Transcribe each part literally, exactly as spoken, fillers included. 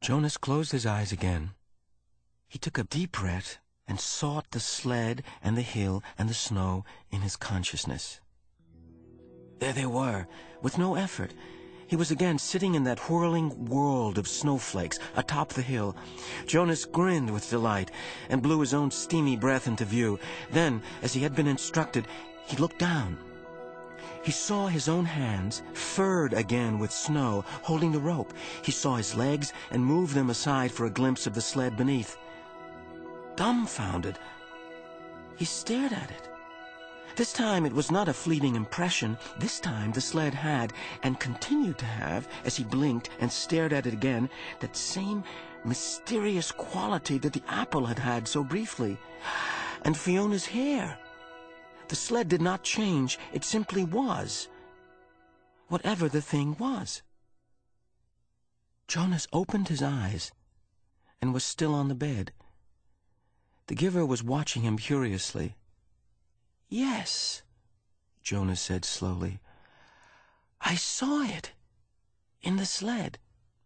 Jonas closed his eyes again. He took a deep breath and sought the sled and the hill and the snow in his consciousness. There they were, with no effort. He was again sitting in that whirling world of snowflakes atop the hill. Jonas grinned with delight and blew his own steamy breath into view. Then, as he had been instructed, he looked down. He saw his own hands, furred again with snow, holding the rope. He saw his legs and moved them aside for a glimpse of the sled beneath. Dumbfounded, he stared at it. This time it was not a fleeting impression. This time the sled had, and continued to have, as he blinked and stared at it again, that same mysterious quality that the apple had had so briefly. And Fiona's hair. The sled did not change. It simply was. Whatever the thing was. Jonas opened his eyes and was still on the bed. The giver was watching him curiously. "Yes," Jonas said slowly. "I saw it in the sled."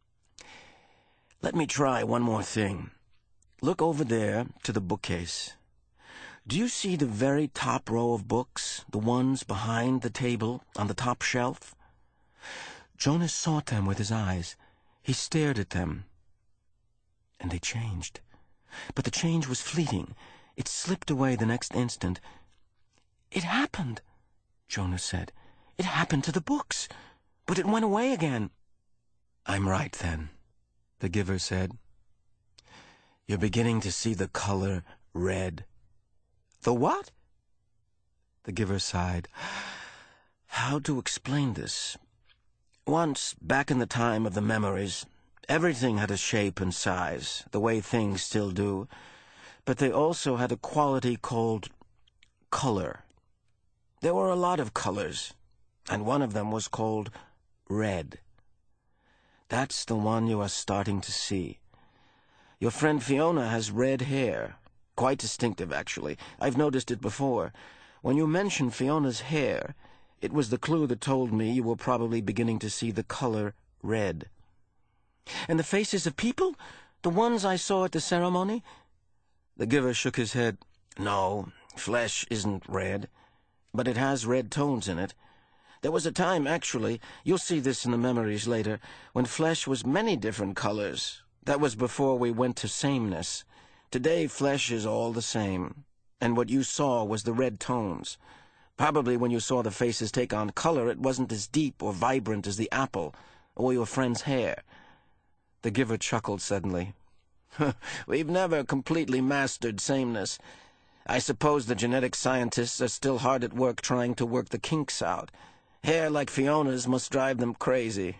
"Let me try one more thing. Look over there to the bookcase. Do you see the very top row of books, the ones behind the table on the top shelf?" Jonas sought them with his eyes. He stared at them, and they changed. But the change was fleeting. It slipped away the next instant. "It happened," Jonas said. "It happened to the books, but it went away again." "I'm right, then," the giver said. "You're beginning to see the color red." "The what?" The giver sighed. "How to explain this? Once, back in the time of the memories, everything had a shape and size, the way things still do, but they also had a quality called color. There were a lot of colors, and one of them was called red. That's the one you are starting to see. Your friend Fiona has red hair. Quite distinctive, actually. I've noticed it before. When you mentioned Fiona's hair, it was the clue that told me you were probably beginning to see the color red." "And the faces of people? The ones I saw at the ceremony?" The giver shook his head. "No, flesh isn't red, but it has red tones in it. There was a time, actually, you'll see this in the memories later, when flesh was many different colors. That was before we went to sameness. Today, flesh is all the same, and what you saw was the red tones. Probably when you saw the faces take on color, it wasn't as deep or vibrant as the apple or your friend's hair." The giver chuckled suddenly. "We've never completely mastered sameness. I suppose the genetic scientists are still hard at work trying to work the kinks out. Hair like Fiona's must drive them crazy."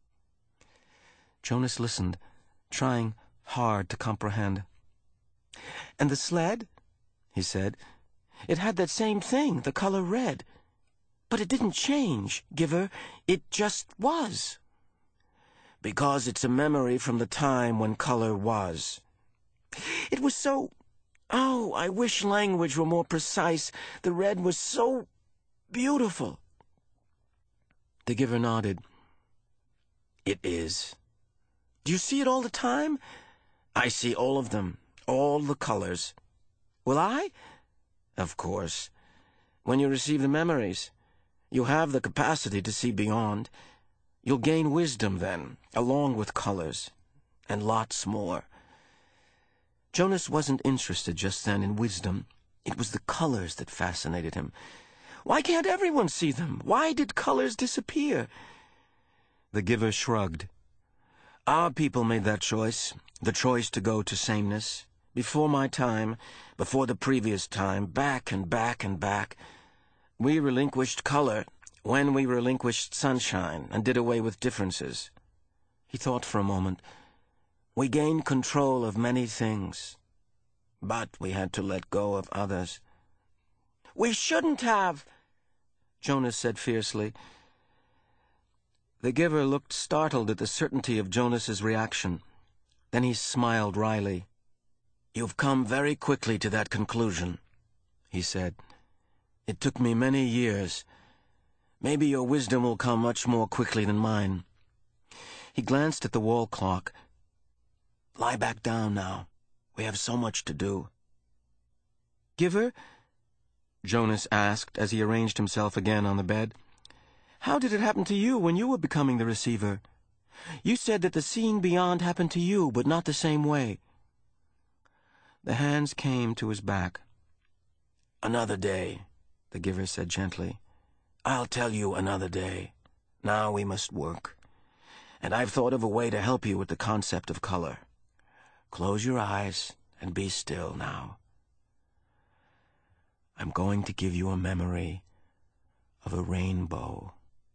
Jonas listened, trying hard to comprehend. "And the sled?" he said. "It had that same thing, the color red. But it didn't change, giver. It just was." "Because it's a memory from the time when color was." "It was so... Oh, I wish language were more precise. The red was so beautiful." The giver nodded. "It is. Do you see it all the time?" "I see all of them, all the colors." "Will I?" "Of course. When you receive the memories, you have the capacity to see beyond. You'll gain wisdom then, along with colors, and lots more." Jonas wasn't interested just then in wisdom. It was the colors that fascinated him. Why can't everyone see them? Why did colors disappear? The giver shrugged. "Our people made that choice, the choice to go to sameness. Before my time, before the previous time, back and back and back. We relinquished color when we relinquished sunshine and did away with differences." He thought for a moment. "We gained control of many things, but we had to let go of others." "We shouldn't have," Jonas said fiercely. The giver looked startled at the certainty of Jonas's reaction. Then he smiled wryly. "You've come very quickly to that conclusion," he said. "It took me many years. Maybe your wisdom will come much more quickly than mine." He glanced at the wall clock. Lie back down now. We have so much to do. Giver? Jonas asked as he arranged himself again on the bed. How did it happen to you when you were becoming the receiver? You said that the seeing beyond happened to you, but not the same way. The hands came to his back. Another day, the giver said gently. I'll tell you another day. Now we must work. And I've thought of a way to help you with the concept of color. Close your eyes and be still now. I'm going to give you a memory of a rainbow.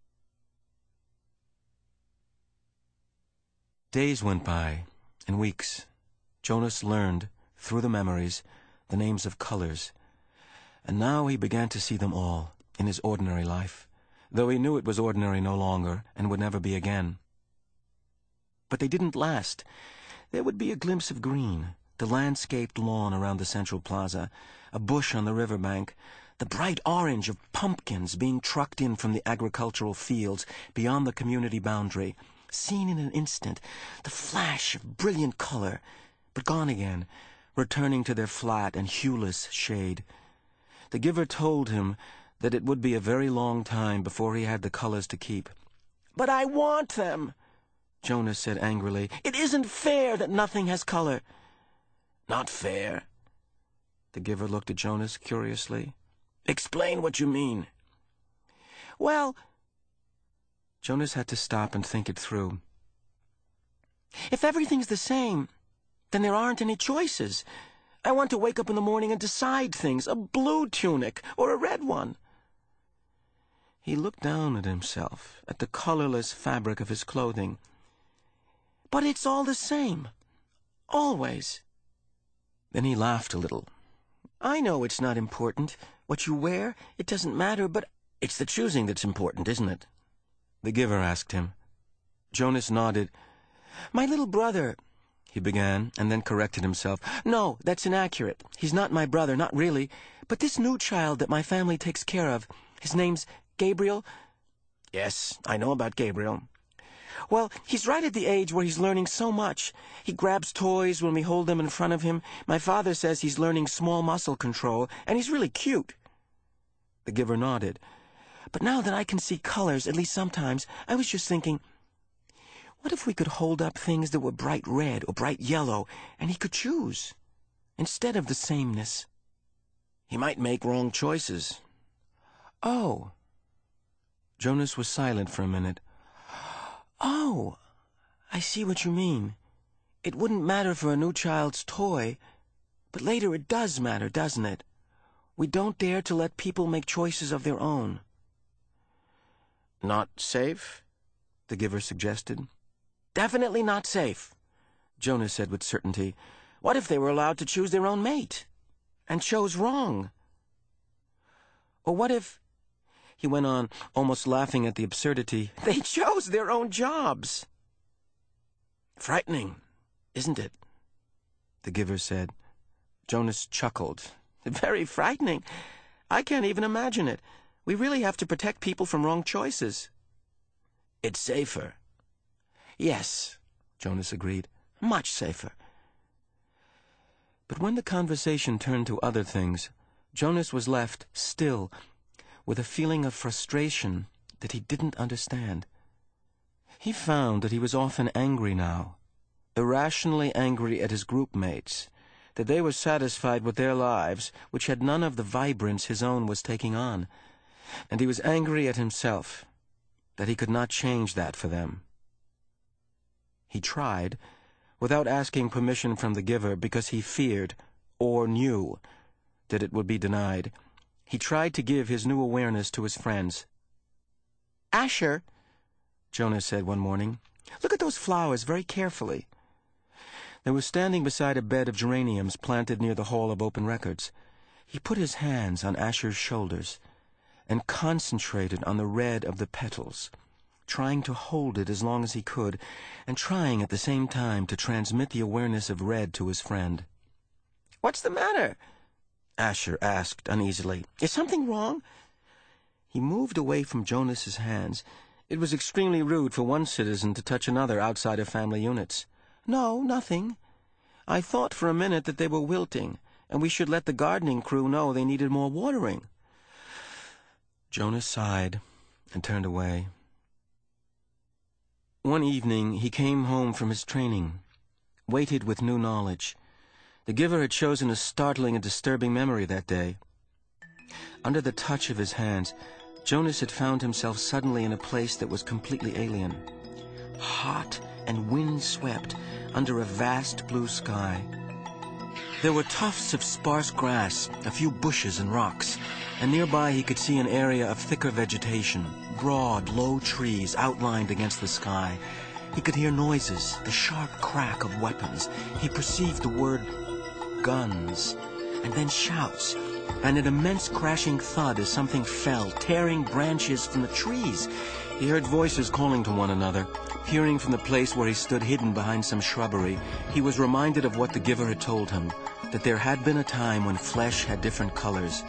Days went by, and weeks. Jonas learned, through the memories, the names of colors, and now he began to see them all in his ordinary life, though he knew it was ordinary no longer and would never be again. But they didn't last. There would be a glimpse of green, the landscaped lawn around the central plaza, a bush on the riverbank, the bright orange of pumpkins being trucked in from the agricultural fields beyond the community boundary, seen in an instant, the flash of brilliant color, but gone again, returning to their flat and hueless shade. The giver told him that it would be a very long time before he had the colors to keep. But I want them, Jonas said angrily. It isn't fair that nothing has color. Not fair? The giver looked at Jonas curiously. Explain what you mean. Well, Jonas had to stop and think it through. If everything's the same, then there aren't any choices. I want to wake up in the morning and decide things, a blue tunic or a red one. He looked down at himself, at the colorless fabric of his clothing. But it's all the same. Always. Then he laughed a little. I know it's not important. What you wear, it doesn't matter, but it's the choosing that's important, isn't it? The giver asked him. Jonas nodded. My little brother, he began, and then corrected himself. No, that's inaccurate. He's not my brother, not really. But this new child that my family takes care of, his name's Gabriel. Yes, I know about Gabriel. Well, he's right at the age where he's learning so much. He grabs toys when we hold them in front of him. My father says he's learning small muscle control, and he's really cute. The giver nodded. But now that I can see colors, at least sometimes, I was just thinking, what if we could hold up things that were bright red or bright yellow, and he could choose, instead of the sameness? He might make wrong choices. Oh. Jonas was silent for a minute. Oh, I see what you mean. It wouldn't matter for a new child's toy, but later it does matter, doesn't it? We don't dare to let people make choices of their own. Not safe? The giver suggested. Definitely not safe, Jonas said with certainty. What if they were allowed to choose their own mate, and chose wrong? Or what if, he went on, almost laughing at the absurdity, they chose their own jobs? Frightening, isn't it? The giver said. Jonas chuckled. Very frightening. I can't even imagine it. We really have to protect people from wrong choices. It's safer. Yes, Jonas agreed. Much safer. But when the conversation turned to other things, Jonas was left still, with a feeling of frustration that he didn't understand. He found that he was often angry now, irrationally angry at his group mates, that they were satisfied with their lives, which had none of the vibrance his own was taking on, and he was angry at himself, that he could not change that for them. He tried, without asking permission from the giver, because he feared, or knew, that it would be denied. He tried to give his new awareness to his friends. Asher, Jonas said one morning, look at those flowers very carefully. They were standing beside a bed of geraniums planted near the Hall of Open Records. He put his hands on Asher's shoulders and concentrated on the red of the petals, trying to hold it as long as he could, and trying at the same time to transmit the awareness of red to his friend. What's the matter? Asher asked uneasily. Is something wrong? He moved away from Jonas's hands. It was extremely rude for one citizen to touch another outside of family units. No, nothing, I thought for a minute that they were wilting, and we should let the gardening crew know they needed more watering." Jonas sighed and turned away. One evening he came home from his training, weighted with new knowledge. The giver had chosen a startling and disturbing memory that day. Under the touch of his hands, Jonas had found himself suddenly in a place that was completely alien. Hot and wind-swept under a vast blue sky. There were tufts of sparse grass, a few bushes and rocks, and nearby he could see an area of thicker vegetation, broad, low trees outlined against the sky. He could hear noises, the sharp crack of weapons. He perceived the word guns, and then shouts, and an immense crashing thud as something fell, tearing branches from the trees. He heard voices calling to one another. Peering from the place where he stood hidden behind some shrubbery, he was reminded of what the giver had told him, that there had been a time when flesh had different colors.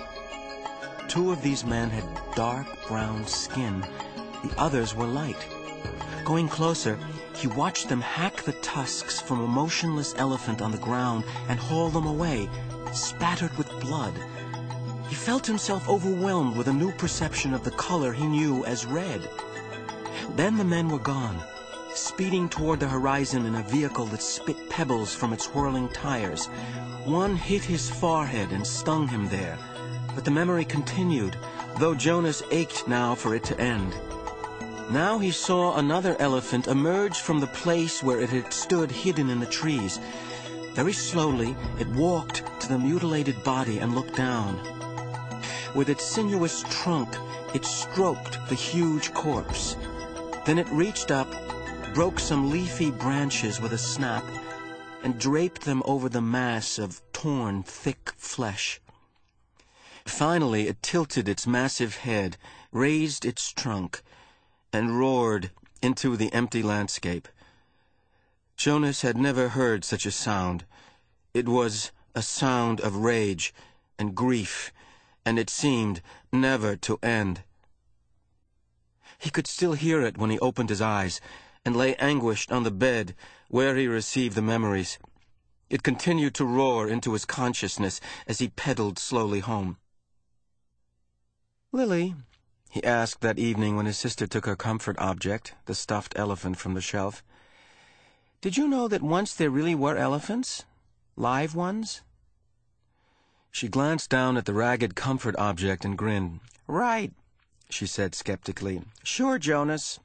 Two of these men had dark brown skin. The others were light. Going closer, he watched them hack the tusks from a motionless elephant on the ground and haul them away, spattered with blood. He felt himself overwhelmed with a new perception of the color he knew as red. Then the men were gone, speeding toward the horizon in a vehicle that spit pebbles from its whirling tires. One hit his forehead and stung him there, but the memory continued, though Jonas ached now for it to end. Now he saw another elephant emerge from the place where it had stood hidden in the trees. Very slowly, it walked to the mutilated body and looked down. With its sinuous trunk, it stroked the huge corpse. Then it reached up, broke some leafy branches with a snap, and draped them over the mass of torn, thick flesh. Finally, it tilted its massive head, raised its trunk, and roared into the empty landscape. Jonas had never heard such a sound. It was a sound of rage and grief, and it seemed never to end. He could still hear it when he opened his eyes and lay anguished on the bed where he received the memories. It continued to roar into his consciousness as he pedaled slowly home. "Lily," he asked that evening when his sister took her comfort object, the stuffed elephant, from the shelf, "did you know that once there really were elephants? Live ones?" She glanced down at the ragged comfort object and grinned. "Right," she said skeptically. "Sure, Jonas."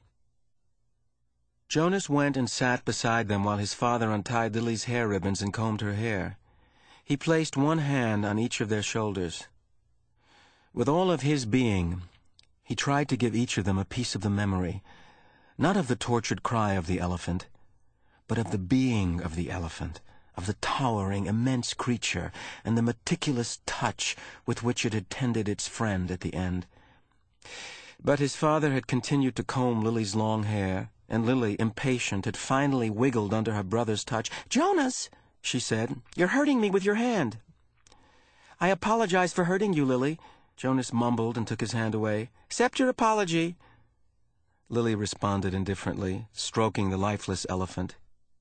Jonas went and sat beside them while his father untied Lily's hair ribbons and combed her hair. He placed one hand on each of their shoulders. With all of his being, he tried to give each of them a piece of the memory, not of the tortured cry of the elephant, but of the being of the elephant, of the towering, immense creature, and the meticulous touch with which it had tended its friend at the end. But his father had continued to comb Lily's long hair, and Lily, impatient, had finally wiggled under her brother's touch. "Jonas," she said, "you're hurting me with your hand." "I apologize for hurting you, Lily," Jonas mumbled and took his hand away. "Accept your apology." Lily responded indifferently, stroking the lifeless elephant.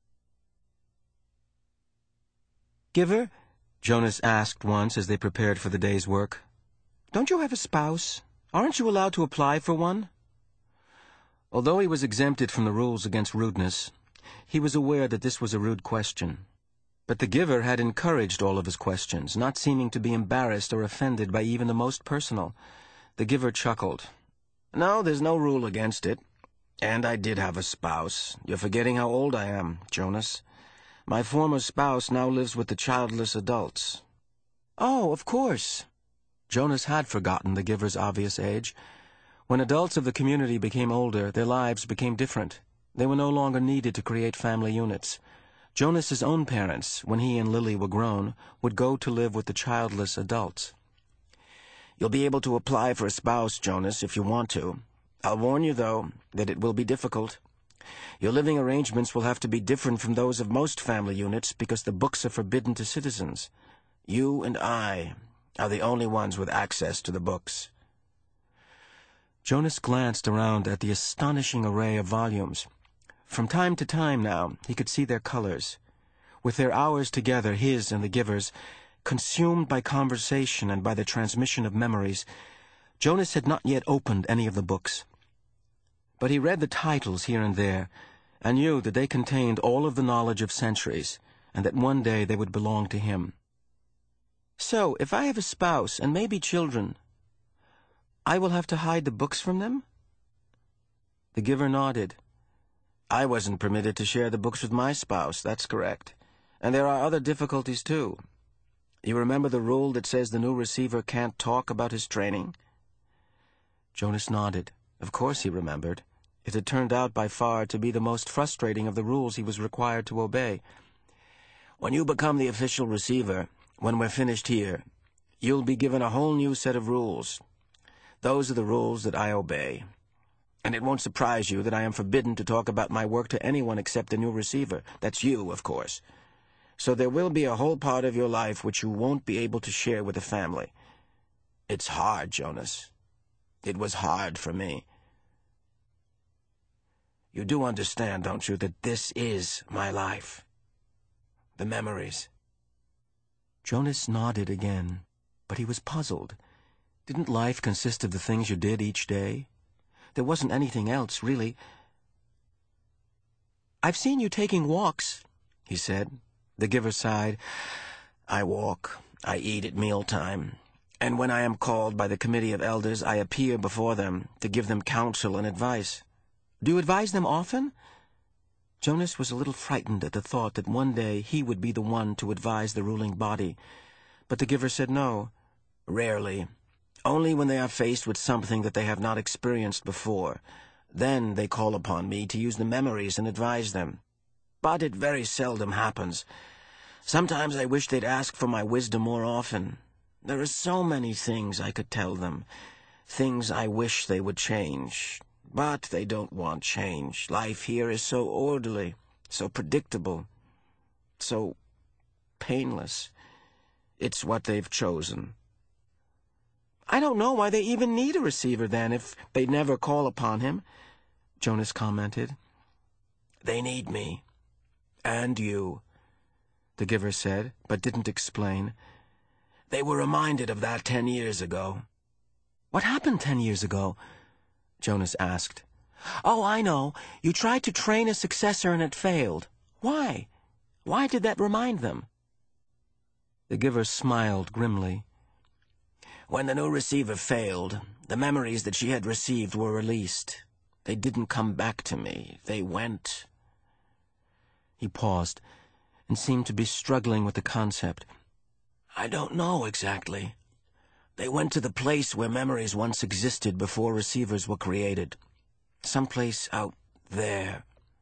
"Giver," Jonas asked once as they prepared for the day's work, "don't you have a spouse? Aren't you allowed to apply for one?" Although he was exempted from the rules against rudeness, he was aware that this was a rude question. But the giver had encouraged all of his questions, not seeming to be embarrassed or offended by even the most personal. The giver chuckled. "No, there's no rule against it. And I did have a spouse. You're forgetting how old I am, Jonas. My former spouse now lives with the childless adults." "Oh, of course." Jonas had forgotten the giver's obvious age. When adults of the community became older, their lives became different. They were no longer needed to create family units. Jonas's own parents, when he and Lily were grown, would go to live with the childless adults. "You'll be able to apply for a spouse, Jonas, if you want to. I'll warn you, though, that it will be difficult. Your living arrangements will have to be different from those of most family units because the books are forbidden to citizens. You and I are the only ones with access to the books." Jonas glanced around at the astonishing array of volumes. From time to time now, he could see their colors. With their hours together, his and the giver's, consumed by conversation and by the transmission of memories, Jonas had not yet opened any of the books. But he read the titles here and there, and knew that they contained all of the knowledge of centuries, and that one day they would belong to him. So, if I have a spouse and maybe children, I will have to hide the books from them? The giver nodded. I wasn't permitted to share the books with my spouse, that's correct. And there are other difficulties, too. You remember the rule that says the new receiver can't talk about his training? Jonas nodded. Of course he remembered. It had turned out by far to be the most frustrating of the rules he was required to obey. When you become the official receiver, when we're finished here, you'll be given a whole new set of rules. Those are the rules that I obey. And it won't surprise you that I am forbidden to talk about my work to anyone except the new receiver. That's you, of course. So there will be a whole part of your life which you won't be able to share with the family. It's hard, Jonas. It was hard for me. You do understand, don't you, that this is my life? The memories. Jonas nodded again, but he was puzzled. Didn't life consist of the things you did each day? There wasn't anything else, really. I've seen you taking walks, he said. The giver sighed. I walk. I eat at mealtime. And when I am called by the committee of elders, I appear before them to give them counsel and advice. Do you advise them often? Jonas was a little frightened at the thought that one day he would be the one to advise the ruling body. But the giver said no. Rarely. Only when they are faced with something that they have not experienced before. Then they call upon me to use the memories and advise them. But it very seldom happens. Sometimes I wish they'd ask for my wisdom more often. There are so many things I could tell them, things I wish they would change. But they don't want change. Life here is so orderly, so predictable, so painless. It's what they've chosen. I don't know why they even need a receiver, then, if they never call upon him, Jonas commented. They need me. And you, the giver said, but didn't explain. They were reminded of that ten years ago. What happened ten years ago? Jonas asked. Oh, I know. You tried to train a successor and it failed. Why? Why did that remind them? The giver smiled grimly. When the new receiver failed, the memories that she had received were released. They didn't come back to me. They went. He paused and seemed to be struggling with the concept. I don't know exactly. They went to the place where memories once existed before receivers were created. Someplace out there.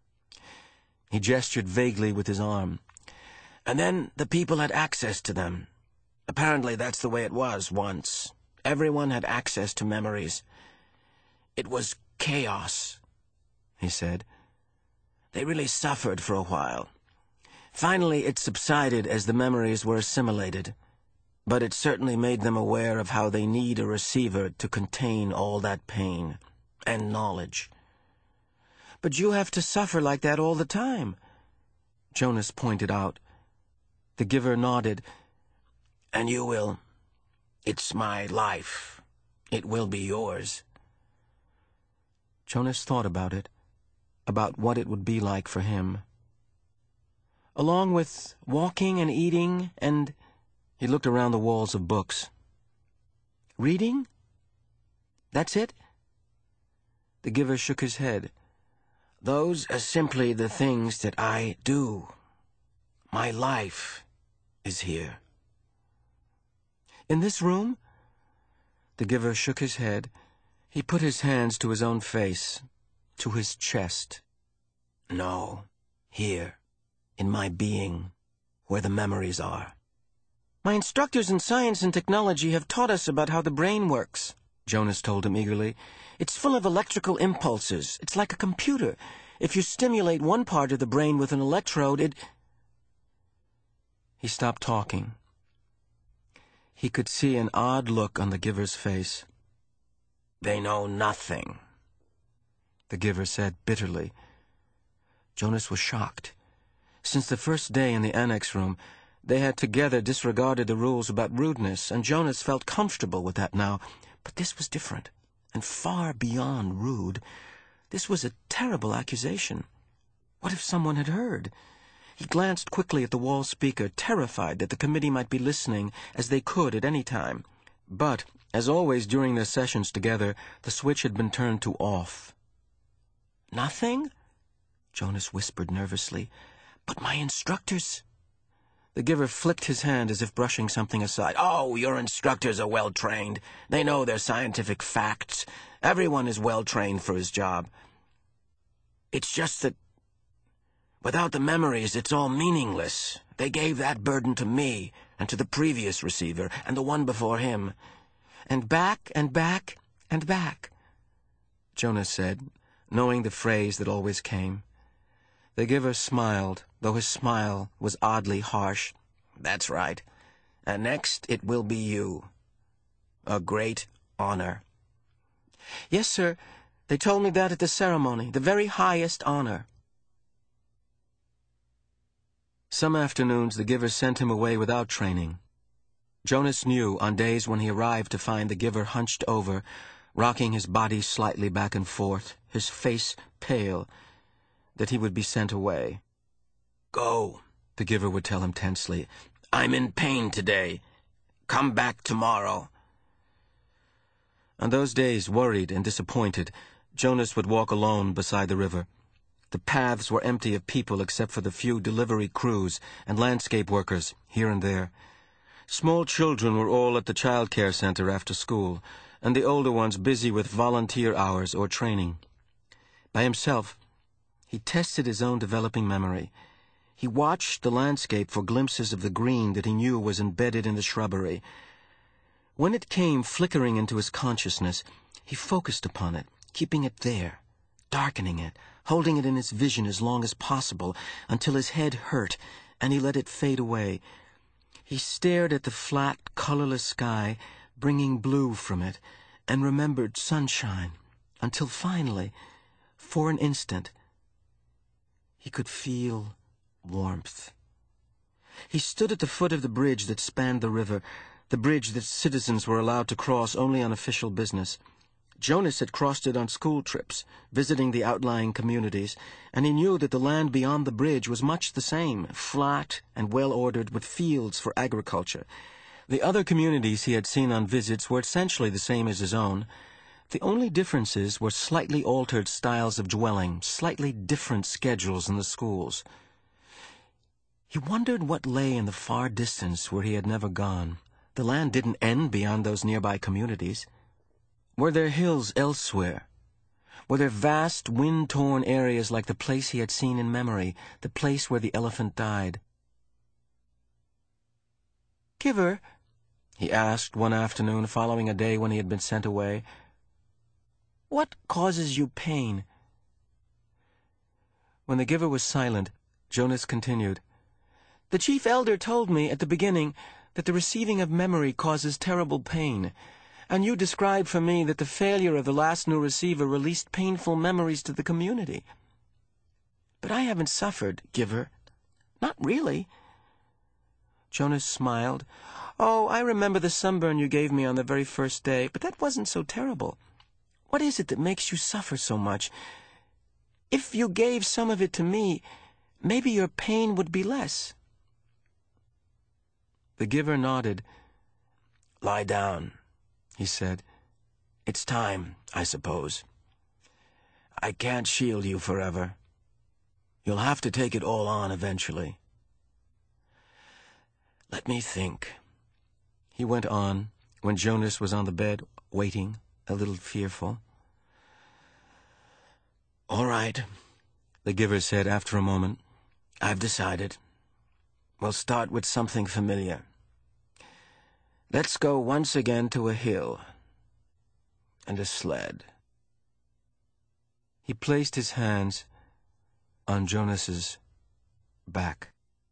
He gestured vaguely with his arm. And then the people had access to them. Apparently that's the way it was once. Everyone had access to memories. It was chaos, he said. They really suffered for a while. Finally it subsided as the memories were assimilated. But it certainly made them aware of how they need a receiver to contain all that pain and knowledge. But you have to suffer like that all the time, Jonas pointed out. The giver nodded. And you will. It's my life. It will be yours. Jonas thought about it, about what it would be like for him. Along with walking and eating and... He looked around the walls of books. Reading? That's it? The giver shook his head. Those are simply the things that I do. My life is here. In this room? The giver shook his head. He put his hands to his own face, to his chest. No, here, in my being, where the memories are. My instructors in science and technology have taught us about how the brain works, Jonas told him eagerly. It's full of electrical impulses. It's like a computer. If you stimulate one part of the brain with an electrode, it... He stopped talking. He could see an odd look on the giver's face. They know nothing, the giver said bitterly. Jonas was shocked. Since the first day in the annex room, they had together disregarded the rules about rudeness, and Jonas felt comfortable with that now. But this was different, and far beyond rude. This was a terrible accusation. What if someone had heard? He glanced quickly at the wall speaker, terrified that the committee might be listening, as they could at any time. But, as always during their sessions together, the switch had been turned to off. "Nothing?" Jonas whispered nervously. "But my instructors—" The giver flicked his hand as if brushing something aside. "Oh, your instructors are well-trained. They know their scientific facts. Everyone is well-trained for his job. It's just that without the memories, it's all meaningless. They gave that burden to me, and to the previous receiver, and the one before him. And back, and back, and back," Jonas said, knowing the phrase that always came. The giver smiled, though his smile was oddly harsh. "That's right. And next it will be you. A great honor." "Yes, sir. They told me that at the ceremony. The very highest honor." Some afternoons the giver sent him away without training. Jonas knew, on days when he arrived to find the giver hunched over, rocking his body slightly back and forth, his face pale, that he would be sent away. "Go," the giver would tell him tensely. "I'm in pain today. Come back tomorrow." On those days, worried and disappointed, Jonas would walk alone beside the river. The paths were empty of people except for the few delivery crews and landscape workers here and there. Small children were all at the child care center after school, and the older ones busy with volunteer hours or training. By himself, he tested his own developing memory. He watched the landscape for glimpses of the green that he knew was embedded in the shrubbery. When it came flickering into his consciousness, he focused upon it, keeping it there, darkening it, holding it in his vision as long as possible, until his head hurt, and he let it fade away. He stared at the flat, colorless sky, bringing blue from it, and remembered sunshine, until finally, for an instant, he could feel warmth. He stood at the foot of the bridge that spanned the river, the bridge that citizens were allowed to cross only on official business. Jonas had crossed it on school trips, visiting the outlying communities, and he knew that the land beyond the bridge was much the same, flat and well-ordered, with fields for agriculture. The other communities he had seen on visits were essentially the same as his own. The only differences were slightly altered styles of dwelling, slightly different schedules in the schools. He wondered what lay in the far distance where he had never gone. The land didn't end beyond those nearby communities. Were there hills elsewhere? Were there vast, wind-torn areas like the place he had seen in memory, the place where the elephant died? "Giver," he asked one afternoon following a day when he had been sent away, "what causes you pain?" When the giver was silent, Jonas continued, "The chief elder told me at the beginning that the receiving of memory causes terrible pain. And you described for me that the failure of the last new receiver released painful memories to the community. But I haven't suffered, giver. Not really." Jonas smiled. "Oh, I remember the sunburn you gave me on the very first day, but that wasn't so terrible. What is it that makes you suffer so much? If you gave some of it to me, maybe your pain would be less." The giver nodded. "Lie down," he said. "It's time, I suppose. I can't shield you forever. You'll have to take it all on eventually. Let me think." He went on, when Jonas was on the bed, waiting, a little fearful. "All right," the giver said after a moment. "I've decided. We'll start with something familiar. Let's go once again to a hill and a sled." He placed his hands on Jonas's back.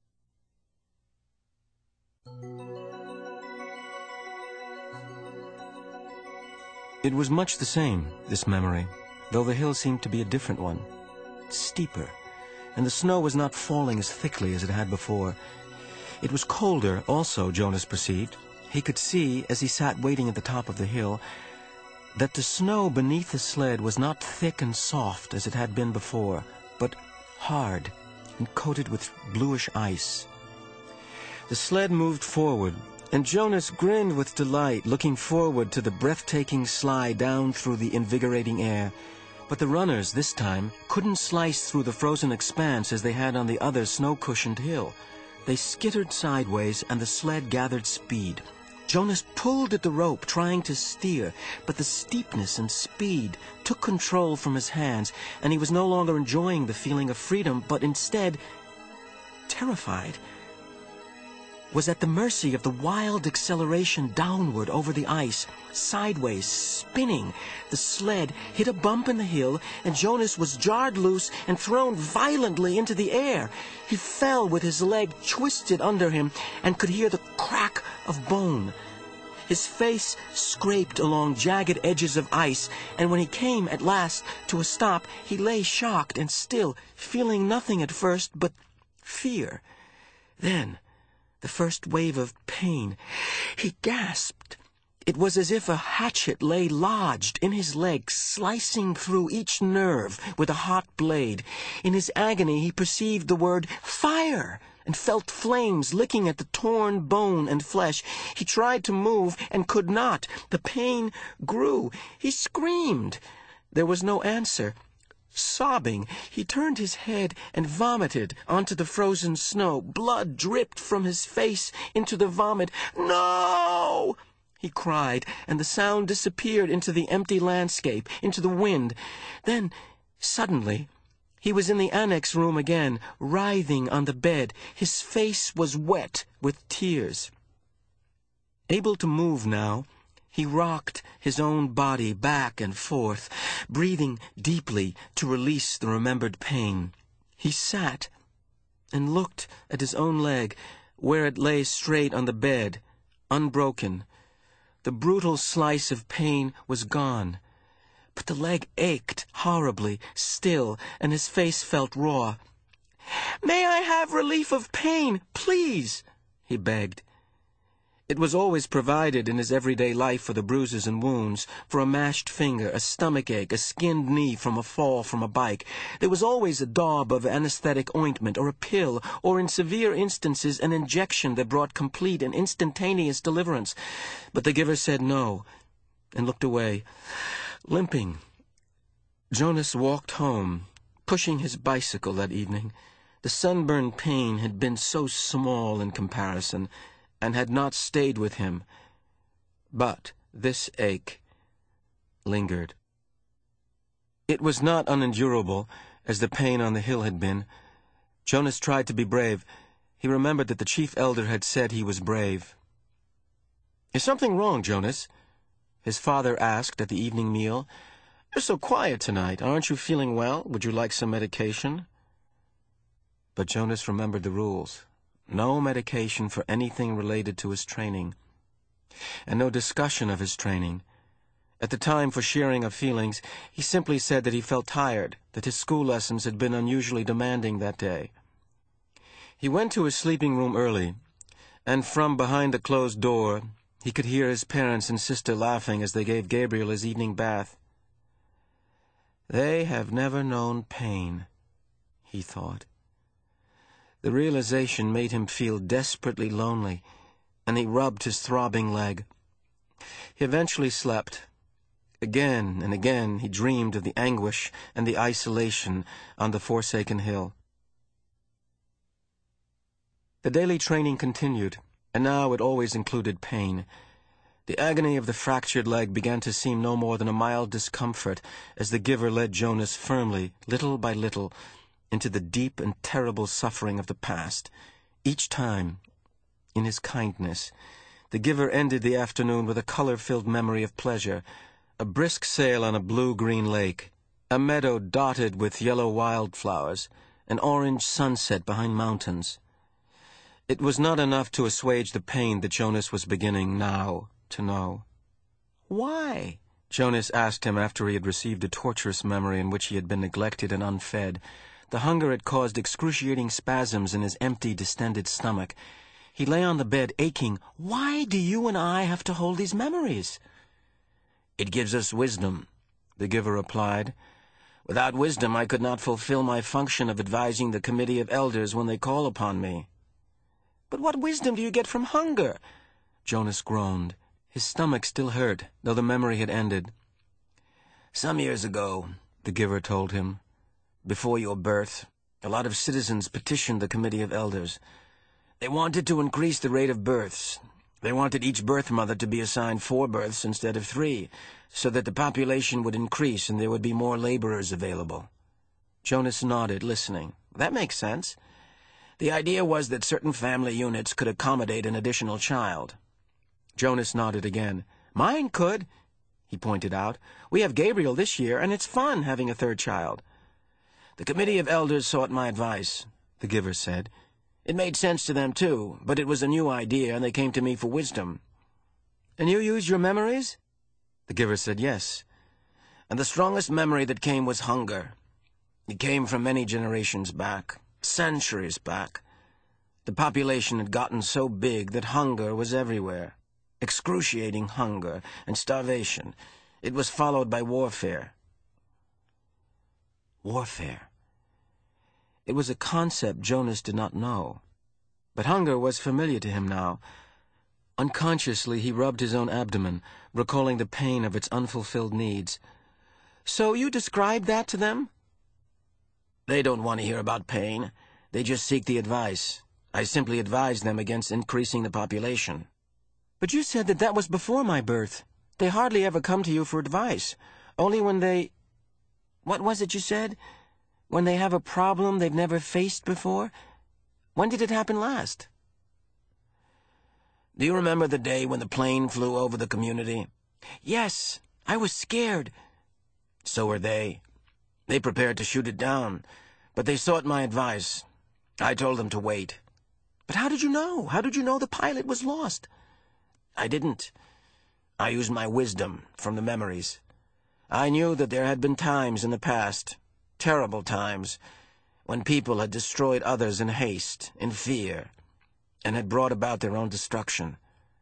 It was much the same, this memory, though the hill seemed to be a different one, steeper, and the snow was not falling as thickly as it had before. It was colder also, Jonas perceived. He could see, as he sat waiting at the top of the hill, that the snow beneath the sled was not thick and soft as it had been before, but hard and coated with bluish ice. The sled moved forward, and Jonas grinned with delight, looking forward to the breathtaking slide down through the invigorating air. But the runners, this time, couldn't slice through the frozen expanse as they had on the other snow-cushioned hill. They skittered sideways, and the sled gathered speed. Jonas pulled at the rope, trying to steer, but the steepness and speed took control from his hands, and he was no longer enjoying the feeling of freedom, but instead, terrified, was at the mercy of the wild acceleration downward over the ice, sideways, spinning. The sled hit a bump in the hill, and Jonas was jarred loose and thrown violently into the air. He fell with his leg twisted under him and could hear the crack of bone. His face scraped along jagged edges of ice, and when he came at last to a stop, he lay shocked and still, feeling nothing at first but fear. Then, the first wave of pain. He gasped. It was as if a hatchet lay lodged in his leg, slicing through each nerve with a hot blade. In his agony he perceived the word fire and felt flames licking at the torn bone and flesh. He tried to move and could not. The pain grew. He screamed. There was no answer. Sobbing, he turned his head and vomited onto the frozen snow. Blood dripped from his face into the vomit. "No!" he cried, and the sound disappeared into the empty landscape, into the wind. Then, suddenly, he was in the annex room again, writhing on the bed. His face was wet with tears. Able to move now, he rocked his own body back and forth, breathing deeply to release the remembered pain. He sat and looked at his own leg, where it lay straight on the bed, unbroken. The brutal slice of pain was gone, but the leg ached horribly still, and his face felt raw. "May I have relief of pain, please?" he begged. It was always provided in his everyday life for the bruises and wounds, for a mashed finger, a stomach ache, a skinned knee from a fall from a bike. There was always a daub of anesthetic ointment, or a pill, or in severe instances an injection that brought complete and instantaneous deliverance. But the giver said no, and looked away, limping. Jonas walked home, pushing his bicycle that evening. The sunburned pain had been so small in comparison, and had not stayed with him. But this ache lingered. It was not unendurable, as the pain on the hill had been. Jonas tried to be brave. He remembered that the chief elder had said he was brave. "Is something wrong, Jonas?" his father asked at the evening meal. "You're so quiet tonight. Aren't you feeling well? Would you like some medication?" But Jonas remembered the rules. No medication for anything related to his training, and no discussion of his training. At the time for sharing of feelings, he simply said that he felt tired, that his school lessons had been unusually demanding that day. He went to his sleeping room early, and from behind the closed door, he could hear his parents and sister laughing as they gave Gabriel his evening bath. "They have never known pain," he thought. The realization made him feel desperately lonely, and he rubbed his throbbing leg. He eventually slept. Again and again he dreamed of the anguish and the isolation on the forsaken hill. The daily training continued, and now it always included pain. The agony of the fractured leg began to seem no more than a mild discomfort as the giver led Jonas firmly, little by little, into the deep and terrible suffering of the past. Each time, in his kindness, the giver ended the afternoon with a color-filled memory of pleasure, a brisk sail on a blue-green lake, a meadow dotted with yellow wildflowers, an orange sunset behind mountains. It was not enough to assuage the pain that Jonas was beginning now to know. "Why?" Jonas asked him after he had received a torturous memory in which he had been neglected and unfed. The hunger had caused excruciating spasms in his empty, distended stomach. He lay on the bed, aching. "Why do you and I have to hold these memories?" "It gives us wisdom," the giver replied. "Without wisdom, I could not fulfill my function of advising the committee of elders when they call upon me." "But what wisdom do you get from hunger?" Jonas groaned. His stomach still hurt, though the memory had ended. "Some years ago," the giver told him, "before your birth, a lot of citizens petitioned the committee of elders. They wanted to increase the rate of births. They wanted each birth mother to be assigned four births instead of three, so that the population would increase and there would be more laborers available." Jonas nodded, listening. "That makes sense." "The idea was that certain family units could accommodate an additional child." Jonas nodded again. "Mine could," he pointed out. "We have Gabriel this year, and it's fun having a third child." "The committee of elders sought my advice," the giver said. "It made sense to them, too, but it was a new idea, and they came to me for wisdom." "And you used your memories?" The giver said yes. "And the strongest memory that came was hunger. It came from many generations back, centuries back. The population had gotten so big that hunger was everywhere. Excruciating hunger and starvation. It was followed by warfare." Warfare. It was a concept Jonas did not know. But hunger was familiar to him now. Unconsciously, he rubbed his own abdomen, recalling the pain of its unfulfilled needs. "So you described that to them?" "They don't want to hear about pain. They just seek the advice. I simply advise them against increasing the population." "But you said that that was before my birth. They hardly ever come to you for advice. Only when they... What was it you said? When they have a problem they've never faced before? When did it happen last?" "Do you remember the day when the plane flew over the community?" "Yes, I was scared." "So were they. They prepared to shoot it down, but they sought my advice. I told them to wait." "But how did you know? How did you know the pilot was lost?" "I didn't. I used my wisdom from the memories. I knew that there had been times in the past, terrible times, when people had destroyed others in haste, in fear, and had brought about their own destruction."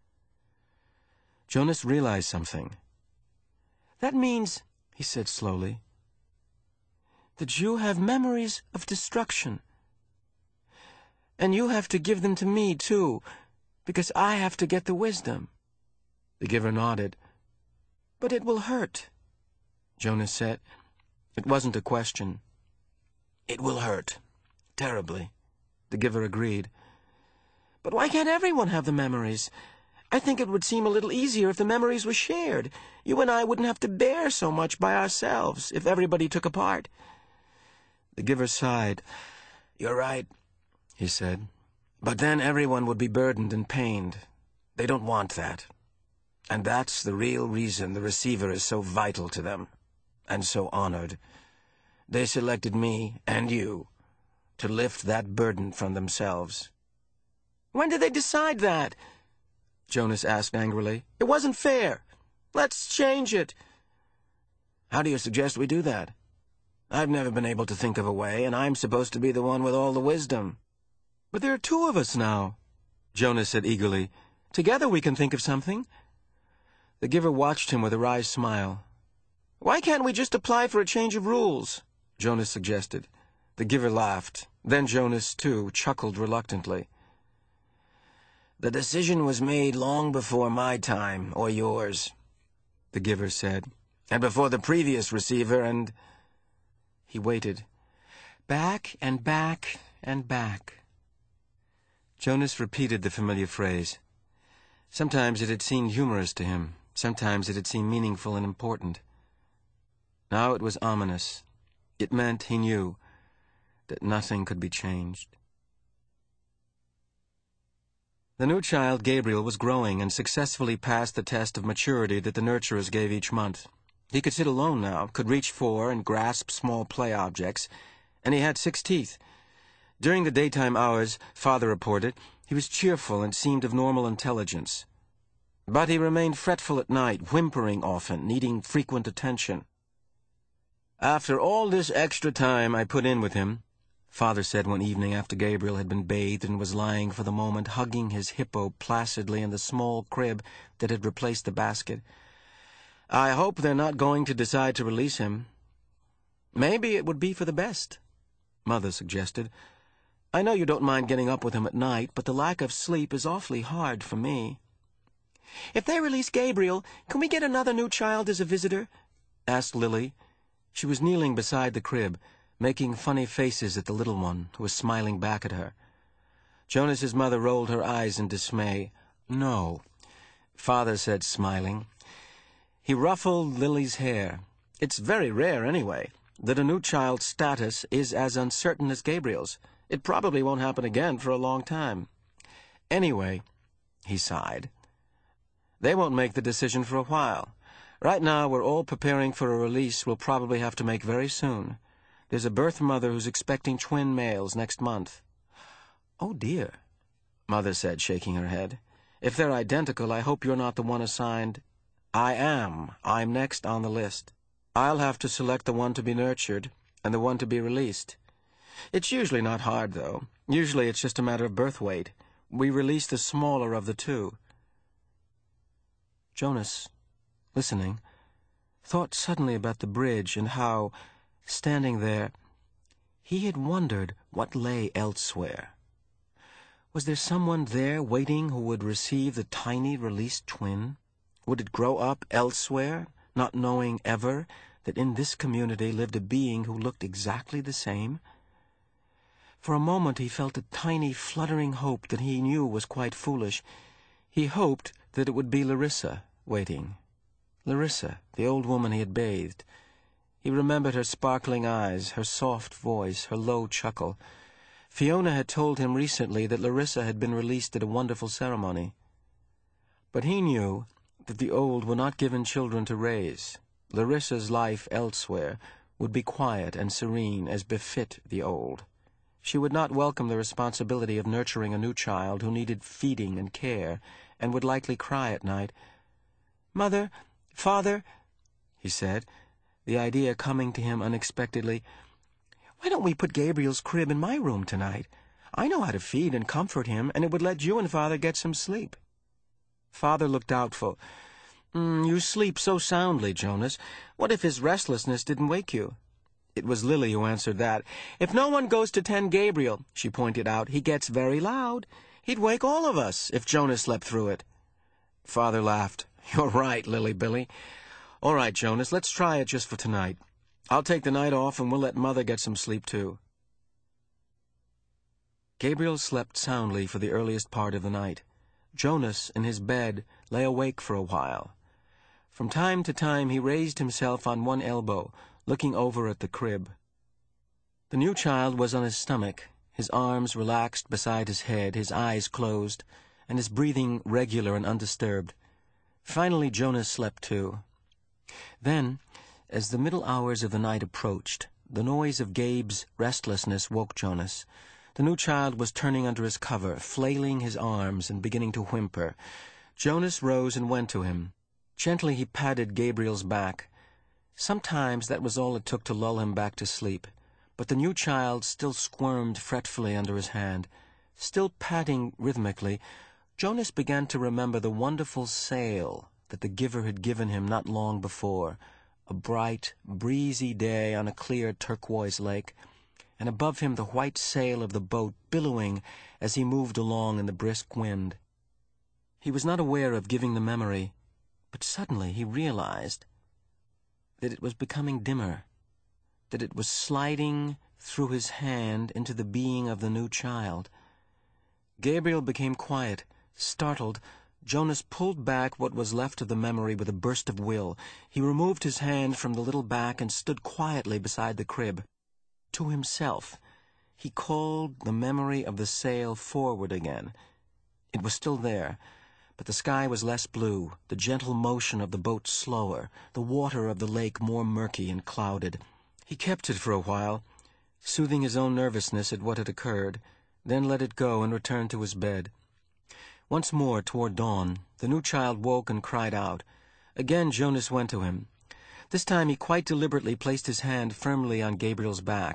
Jonas realized something. "That means," he said slowly, "that you have memories of destruction. And you have to give them to me, too, because I have to get the wisdom." The giver nodded. "But it will hurt," Jonas said. It wasn't a question. "It will hurt. Terribly," the giver agreed. "But why can't everyone have the memories? I think it would seem a little easier if the memories were shared. You and I wouldn't have to bear so much by ourselves if everybody took a part." The giver sighed. "You're right," he said. "But then everyone would be burdened and pained. They don't want that. And that's the real reason the receiver is so vital to them, and so honored. They selected me, and you, to lift that burden from themselves." "When did they decide that?" Jonas asked angrily. "It wasn't fair. Let's change it." "How do you suggest we do that? I've never been able to think of a way, and I'm supposed to be the one with all the wisdom." "But there are two of us now," Jonas said eagerly. "Together we can think of something." The giver watched him with a wry smile. "Why can't we just apply for a change of rules?" Jonas suggested. The giver laughed. Then Jonas, too, chuckled reluctantly. "The decision was made long before my time, or yours," the giver said, "and before the previous receiver and—" He waited. "Back and back and back." Jonas repeated the familiar phrase. Sometimes it had seemed humorous to him. Sometimes it had seemed meaningful and important. Now it was ominous. It meant, he knew, that nothing could be changed. The new child, Gabriel, was growing and successfully passed the test of maturity that the nurturers gave each month. He could sit alone now, could reach for and grasp small play objects, and he had six teeth. During the daytime hours, Father reported, he was cheerful and seemed of normal intelligence. But he remained fretful at night, whimpering often, needing frequent attention. "After all this extra time I put in with him," Father said one evening after Gabriel had been bathed and was lying for the moment hugging his hippo placidly in the small crib that had replaced the basket. "I hope they're not going to decide to release him." "Maybe it would be for the best," Mother suggested. "I know you don't mind getting up with him at night, but the lack of sleep is awfully hard for me." "If they release Gabriel, can we get another new child as a visitor?" asked Lily. She was kneeling beside the crib, making funny faces at the little one, who was smiling back at her. Jonas's mother rolled her eyes in dismay. "No," Father said, smiling. He ruffled Lily's hair. "It's very rare, anyway, that a new child's status is as uncertain as Gabriel's. It probably won't happen again for a long time. Anyway," he sighed, "they won't make the decision for a while. Right now we're all preparing for a release we'll probably have to make very soon. There's a birth mother who's expecting twin males next month." "Oh, dear," Mother said, shaking her head. "If they're identical, I hope you're not the one assigned." "I am. I'm next on the list. I'll have to select the one to be nurtured and the one to be released. It's usually not hard, though. Usually it's just a matter of birth weight. We release the smaller of the two." Jonas, listening, thought suddenly about the bridge and how, standing there, he had wondered what lay elsewhere. Was there someone there waiting who would receive the tiny released twin? Would it grow up elsewhere, not knowing ever that in this community lived a being who looked exactly the same? For a moment he felt a tiny fluttering hope that he knew was quite foolish. He hoped that it would be Larissa waiting. Larissa, the old woman he had bathed. He remembered her sparkling eyes, her soft voice, her low chuckle. Fiona had told him recently that Larissa had been released at a wonderful ceremony. But he knew that the old were not given children to raise. Larissa's life elsewhere would be quiet and serene as befit the old. She would not welcome the responsibility of nurturing a new child who needed feeding and care and would likely cry at night. "Mother, Father," he said, the idea coming to him unexpectedly, "why don't we put Gabriel's crib in my room tonight? I know how to feed and comfort him, and it would let you and Father get some sleep." Father looked doubtful. Mm, "You sleep so soundly, Jonas. What if his restlessness didn't wake you?" It was Lily who answered that. "If no one goes to tend Gabriel," she pointed out, "he gets very loud. He'd wake all of us if Jonas slept through it." Father laughed. "You're right, Lily Billy. All right, Jonas, let's try it just for tonight. I'll take the night off and we'll let Mother get some sleep too." Gabriel slept soundly for the earliest part of the night. Jonas, in his bed, lay awake for a while. From time to time he raised himself on one elbow, looking over at the crib. The new child was on his stomach, his arms relaxed beside his head, his eyes closed, and his breathing regular and undisturbed. Finally Jonas slept too. Then, as the middle hours of the night approached, the noise of Gabe's restlessness woke Jonas. The new child was turning under his cover, flailing his arms and beginning to whimper. Jonas rose and went to him. Gently he patted Gabriel's back. Sometimes that was all it took to lull him back to sleep, but the new child still squirmed fretfully under his hand. Still patting rhythmically, Jonas began to remember the wonderful sail that the giver had given him not long before, a bright, breezy day on a clear turquoise lake, and above him the white sail of the boat billowing as he moved along in the brisk wind. He was not aware of giving the memory, but suddenly he realized that it was becoming dimmer, that it was sliding through his hand into the being of the new child. Gabriel became quiet, startled. Jonas pulled back what was left of the memory with a burst of will. He removed his hand from the little back and stood quietly beside the crib. To himself, he called the memory of the sail forward again. It was still there, but the sky was less blue, the gentle motion of the boat slower, the water of the lake more murky and clouded. He kept it for a while, soothing his own nervousness at what had occurred, then let it go and returned to his bed. Once more, toward dawn, the new child woke and cried out. Again Jonas went to him. This time he quite deliberately placed his hand firmly on Gabriel's back,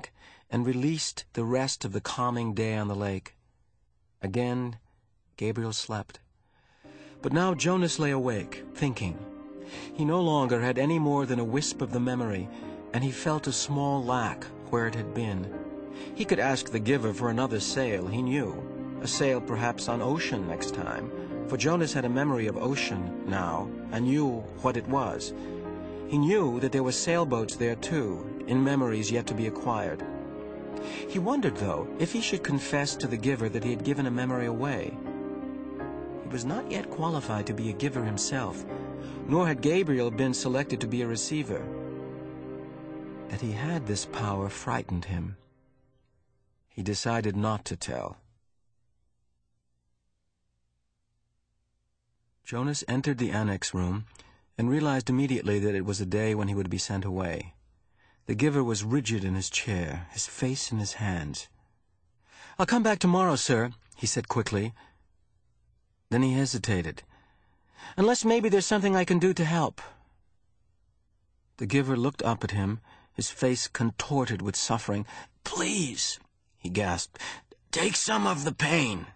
and released the rest of the calming day on the lake. Again, Gabriel slept. But now Jonas lay awake, thinking. He no longer had any more than a wisp of the memory, and he felt a small lack where it had been. He could ask the giver for another sail, he knew. A sail perhaps on ocean next time, for Jonas had a memory of ocean now, and knew what it was. He knew that there were sailboats there too, in memories yet to be acquired. He wondered, though, if he should confess to the giver that he had given a memory away. He was not yet qualified to be a giver himself, nor had Gabriel been selected to be a receiver. That he had this power frightened him. He decided not to tell. Jonas entered the annex room and realized immediately that it was a day when he would be sent away. The giver was rigid in his chair, his face in his hands. "I'll come back tomorrow, sir," he said quickly. Then he hesitated. "Unless maybe there's something I can do to help." The giver looked up at him, his face contorted with suffering. "Please," he gasped, "take some of the pain."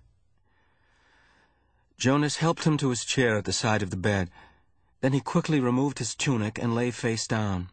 Jonas helped him to his chair at the side of the bed. Then he quickly removed his tunic and lay face down.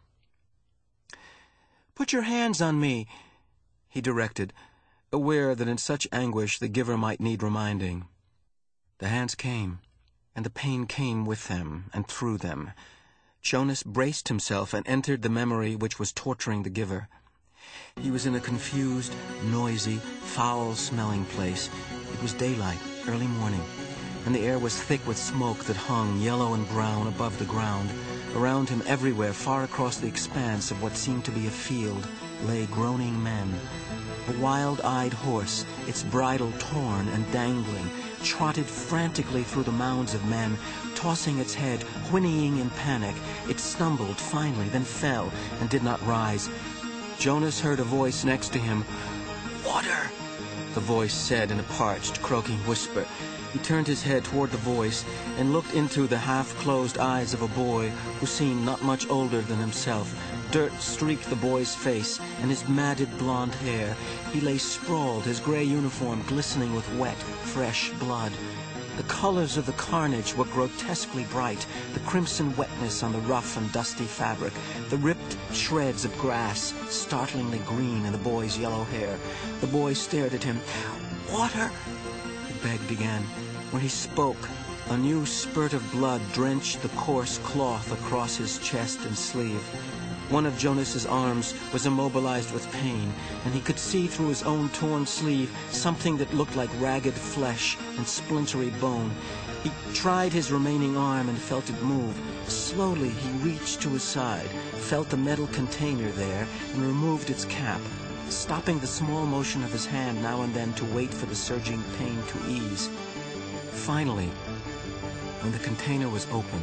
"Put your hands on me," he directed, aware that in such anguish the giver might need reminding. The hands came, and the pain came with them and through them. Jonas braced himself and entered the memory which was torturing the giver. He was in a confused, noisy, foul-smelling place. It was daylight, early morning, and the air was thick with smoke that hung yellow and brown above the ground. Around him everywhere, far across the expanse of what seemed to be a field, lay groaning men. A wild-eyed horse, its bridle torn and dangling, trotted frantically through the mounds of men, tossing its head, whinnying in panic. It stumbled finally, then fell, and did not rise. Jonas heard a voice next to him. "Water," the voice said in a parched, croaking whisper. He turned his head toward the voice and looked into the half-closed eyes of a boy who seemed not much older than himself. Dirt streaked the boy's face and his matted blonde hair. He lay sprawled, his gray uniform glistening with wet, fresh blood. The colors of the carnage were grotesquely bright, the crimson wetness on the rough and dusty fabric, the ripped shreds of grass, startlingly green in the boy's yellow hair. The boy stared at him. "Water," he begged again. When he spoke, a new spurt of blood drenched the coarse cloth across his chest and sleeve. One of Jonas's arms was immobilized with pain, and he could see through his own torn sleeve something that looked like ragged flesh and splintery bone. He tried his remaining arm and felt it move. Slowly he reached to his side, felt the metal container there, and removed its cap, stopping the small motion of his hand now and then to wait for the surging pain to ease. Finally, when the container was open,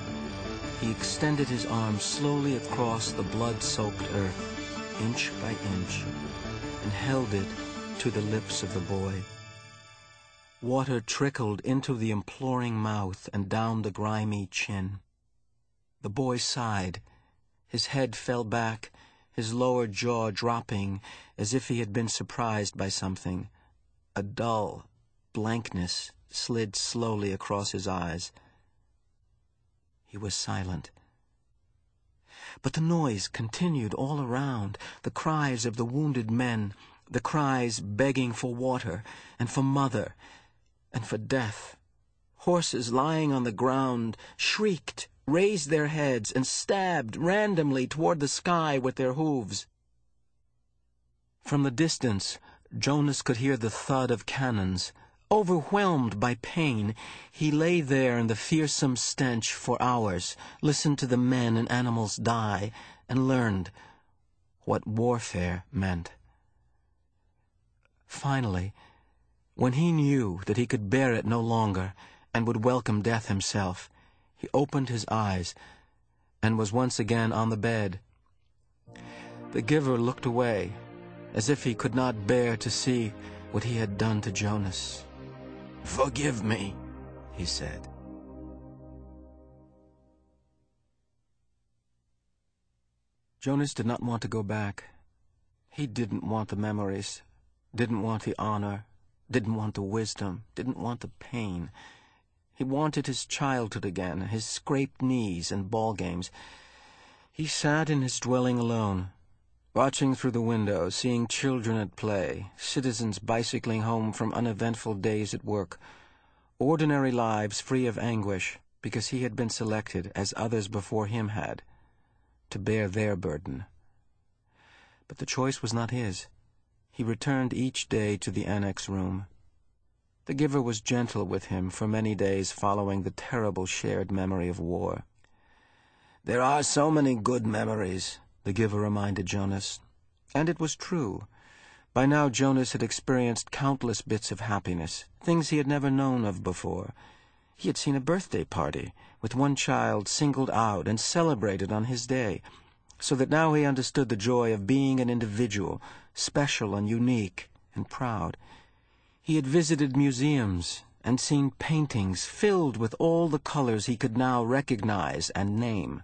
he extended his arm slowly across the blood-soaked earth, inch by inch, and held it to the lips of the boy. Water trickled into the imploring mouth and down the grimy chin. The boy sighed. His head fell back, his lower jaw dropping as if he had been surprised by something. A dull blankness slid slowly across his eyes. He was silent. But the noise continued all around, the cries of the wounded men, the cries begging for water and for mother and for death. Horses lying on the ground shrieked, raised their heads, and stabbed randomly toward the sky with their hooves. From the distance, Jonas could hear the thud of cannons. Overwhelmed by pain, he lay there in the fearsome stench for hours, listened to the men and animals die, and learned what warfare meant. Finally, when he knew that he could bear it no longer and would welcome death himself, he opened his eyes and was once again on the bed. The giver looked away, as if he could not bear to see what he had done to Jonas. "Forgive me," he said. Jonas did not want to go back. He didn't want the memories, didn't want the honor, didn't want the wisdom, didn't want the pain. He wanted his childhood again, his scraped knees and ball games. He sat in his dwelling alone, watching through the window, seeing children at play, citizens bicycling home from uneventful days at work, ordinary lives free of anguish, because he had been selected, as others before him had, to bear their burden. But the choice was not his. He returned each day to the annex room. The giver was gentle with him for many days following the terrible shared memory of war. "There are so many good memories," the giver reminded Jonas. And it was true. By now Jonas had experienced countless bits of happiness, things he had never known of before. He had seen a birthday party, with one child singled out and celebrated on his day, so that now he understood the joy of being an individual, special and unique and proud. He had visited museums and seen paintings filled with all the colors he could now recognize and name.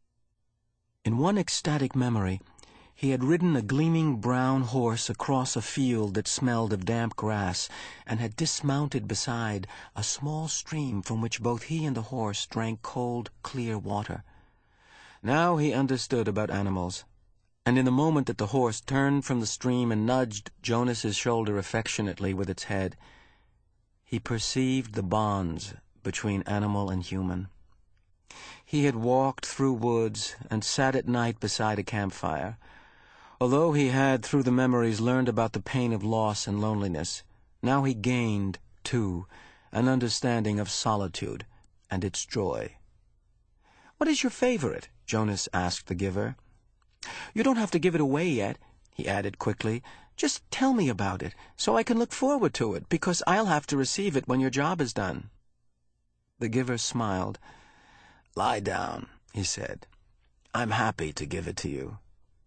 In one ecstatic memory, he had ridden a gleaming brown horse across a field that smelled of damp grass, and had dismounted beside a small stream from which both he and the horse drank cold, clear water. Now he understood about animals, and in the moment that the horse turned from the stream and nudged Jonas's shoulder affectionately with its head, he perceived the bonds between animal and human. He had walked through woods and sat at night beside a campfire. Although he had, through the memories, learned about the pain of loss and loneliness, now he gained, too, an understanding of solitude and its joy. "What is your favorite?" Jonas asked the giver. "You don't have to give it away yet," he added quickly. "Just tell me about it, so I can look forward to it, because I'll have to receive it when your job is done." The giver smiled. "Lie down," he said. "I'm happy to give it to you."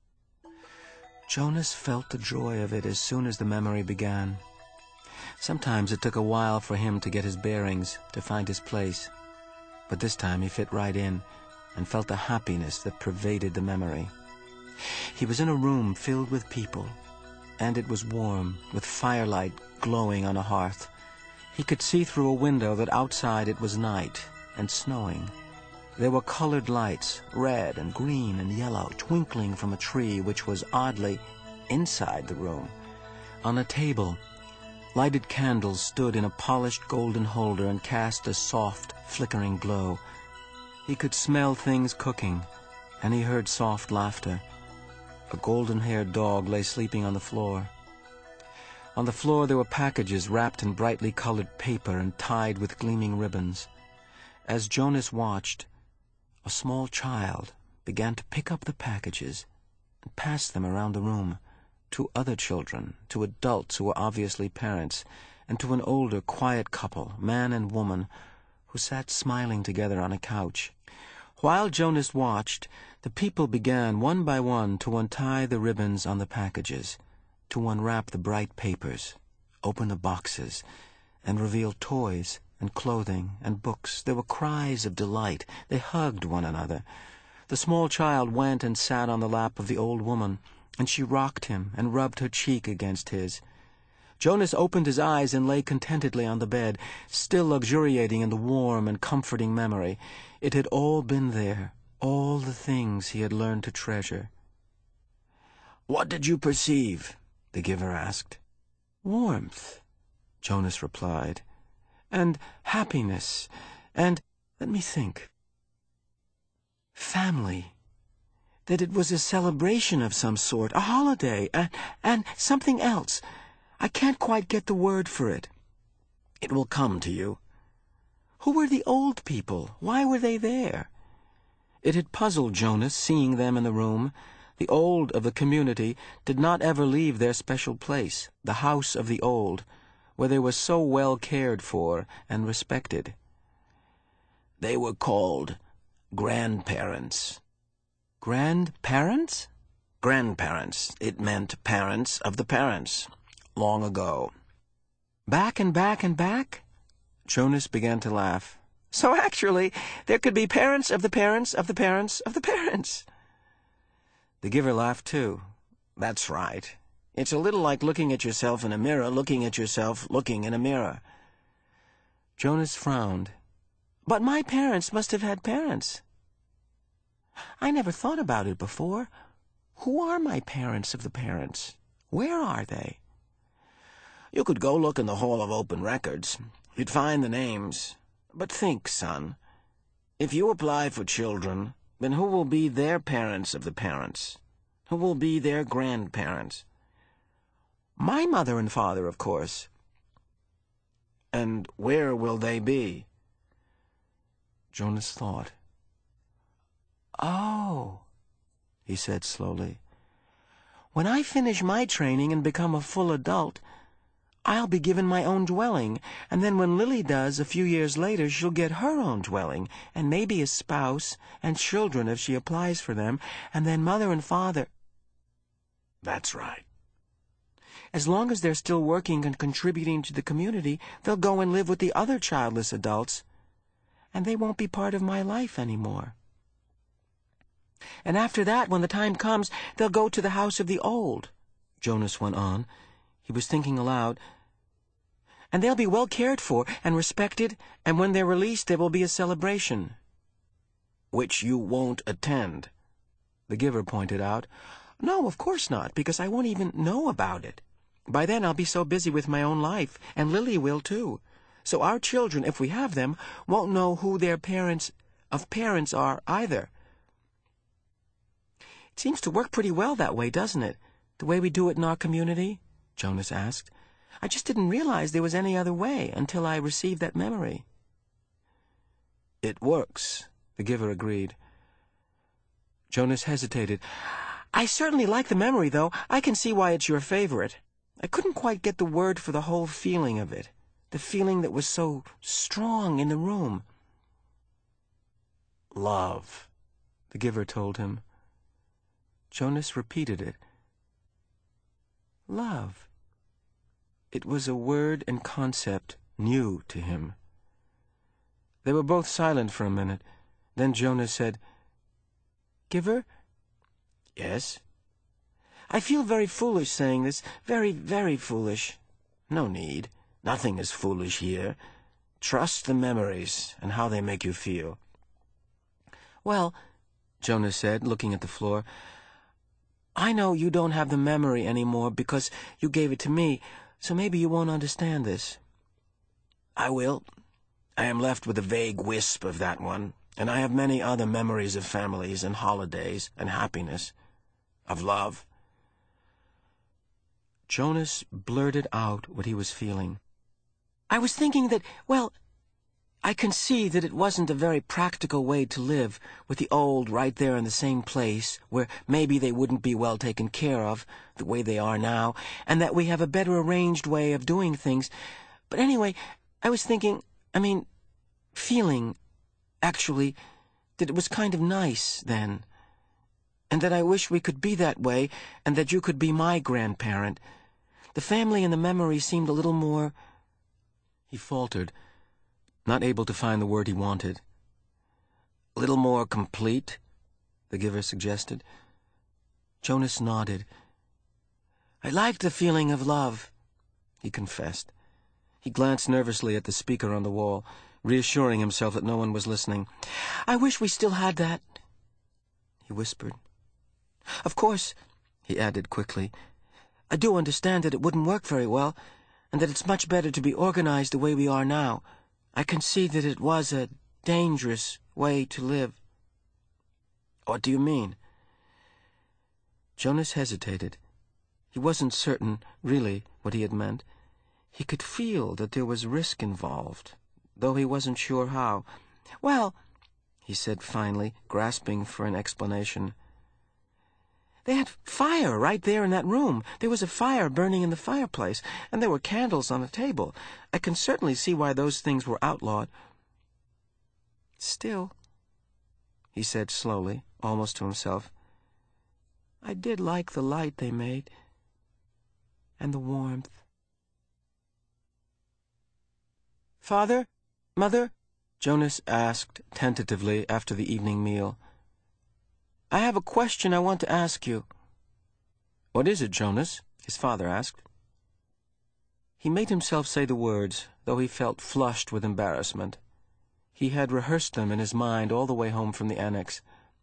Jonas felt the joy of it as soon as the memory began. Sometimes it took a while for him to get his bearings, to find his place. But this time he fit right in and felt the happiness that pervaded the memory. He was in a room filled with people, and it was warm, with firelight glowing on a hearth. He could see through a window that outside it was night and snowing. There were colored lights, red and green and yellow, twinkling from a tree which was oddly inside the room. On a table, lighted candles stood in a polished golden holder and cast a soft, flickering glow. He could smell things cooking, and he heard soft laughter. A golden-haired dog lay sleeping on the floor. On the floor there were packages wrapped in brightly colored paper and tied with gleaming ribbons. As Jonas watched, a small child began to pick up the packages and pass them around the room, to other children, to adults who were obviously parents, and to an older, quiet couple, man and woman, who sat smiling together on a couch. While Jonas watched, the people began one by one to untie the ribbons on the packages, to unwrap the bright papers, open the boxes, and reveal toys and clothing and books. There were cries of delight. They hugged one another. The small child went and sat on the lap of the old woman, and she rocked him and rubbed her cheek against his. Jonas opened his eyes and lay contentedly on the bed, still luxuriating in the warm and comforting memory. It had all been there, all the things he had learned to treasure. "What did you perceive?" the giver asked. "Warmth," Jonas replied, "and happiness, and, let me think, family. That it was a celebration of some sort, a holiday, and, and something else. I can't quite get the word for it." "It will come to you." "Who were the old people? Why were they there?" It had puzzled Jonas, seeing them in the room. The old of the community did not ever leave their special place, the house of the old, where they were so well cared for and respected. "They were called grandparents." "Grandparents?" "Grandparents. It meant parents of the parents. Long ago." "Back and back and back?" Jonas began to laugh. "So actually, there could be parents of the parents of the parents of the parents." The giver laughed too, That's right. It's a little like looking at yourself in a mirror, looking at yourself looking in a mirror. Jonas frowned. But my parents must have had parents. I never thought about it before. Who are my parents of the parents? Where are they? You could go look in the Hall of Open Records. You'd find the names. But think, son. If you apply for children, then who will be their parents of the parents? Who will be their grandparents? My mother and father, of course. And where will they be? Jonas thought. Oh, he said slowly. When I finish my training and become a full adult, I'll be given my own dwelling, and then when Lily does, a few years later, she'll get her own dwelling, and maybe a spouse, and children if she applies for them, and then mother and father. That's right. As long as they're still working and contributing to the community, they'll go and live with the other childless adults, and they won't be part of my life anymore. And after that, when the time comes, they'll go to the house of the old, Jonas went on. He was thinking aloud. And they'll be well cared for and respected, and when they're released there will be a celebration. Which you won't attend, the giver pointed out. No, of course not, because I won't even know about it. By then I'll be so busy with my own life, and Lily will too. So our children, if we have them, won't know who their parents of parents are either. It seems to work pretty well that way, doesn't it? The way we do it in our community? Jonas asked. I just didn't realize there was any other way until I received that memory. It works, the giver agreed. Jonas hesitated. I certainly like the memory, though. I can see why it's your favorite. I couldn't quite get the word for the whole feeling of it, the feeling that was so strong in the room. Love, the giver told him. Jonas repeated it. Love. It was a word and concept new to him. They were both silent for a minute. Then Jonas said, Giver? Yes? I feel very foolish saying this. Very, very foolish. No need. Nothing is foolish here. Trust the memories and how they make you feel. Well, Jonas said, looking at the floor, I know you don't have the memory anymore because you gave it to me, so maybe you won't understand this. I will. I am left with a vague wisp of that one, and I have many other memories of families and holidays and happiness, of love. Jonas blurted out what he was feeling. I was thinking that, well, I can see that it wasn't a very practical way to live, with the old right there in the same place, where maybe they wouldn't be well taken care of, the way they are now, and that we have a better arranged way of doing things. But anyway, I was thinking, I mean, feeling, actually, that it was kind of nice then, and that I wish we could be that way, and that you could be my grandparent. The family and the memory seemed a little more... He faltered, not able to find the word he wanted. A little more complete, the giver suggested. Jonas nodded. I liked the feeling of love, he confessed. He glanced nervously at the speaker on the wall, reassuring himself that no one was listening. I wish we still had that, he whispered. Of course, he added quickly, I do understand that it wouldn't work very well, and that it's much better to be organized the way we are now. I can see that it was a dangerous way to live. What do you mean? Jonas hesitated. He wasn't certain, really, what he had meant. He could feel that there was risk involved, though he wasn't sure how. Well, he said finally, grasping for an explanation. They had fire right there in that room. There was a fire burning in the fireplace, and there were candles on the table. I can certainly see why those things were outlawed. Still, he said slowly, almost to himself, I did like the light they made, and the warmth. Father? Mother? Jonas asked tentatively after the evening meal. I have a question I want to ask you. "What is it, Jonas?" his father asked. He made himself say the words, though he felt flushed with embarrassment. He had rehearsed them in his mind all the way home from the annex.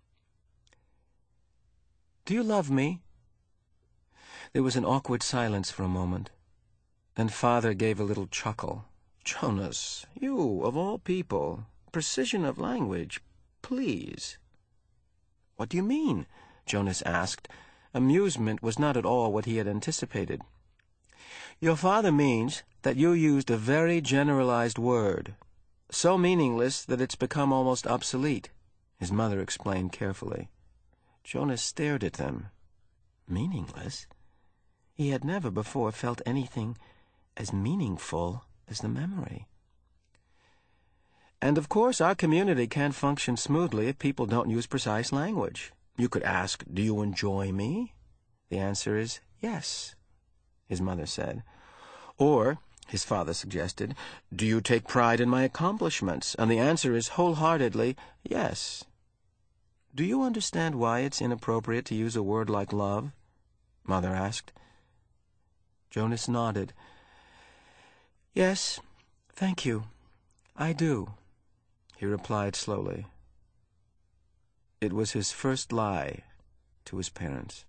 "Do you love me?" There was an awkward silence for a moment. Then Father gave a little chuckle. "Jonas, you, of all people, precision of language, please." "What do you mean?" Jonas asked. Amusement was not at all what he had anticipated. "Your father means that you used a very generalized word, so meaningless that it's become almost obsolete," his mother explained carefully. Jonas stared at them. Meaningless? He had never before felt anything as meaningful as the memory. "And of course our community can't function smoothly if people don't use precise language. You could ask, 'Do you enjoy me?' The answer is yes," his mother said. Or, his father suggested, "Do you take pride in my accomplishments?" And the answer is wholeheartedly yes. "Do you understand why it's inappropriate to use a word like love?" Mother asked. Jonas nodded. "Yes, thank you. I do," he replied slowly. It was his first lie to his parents.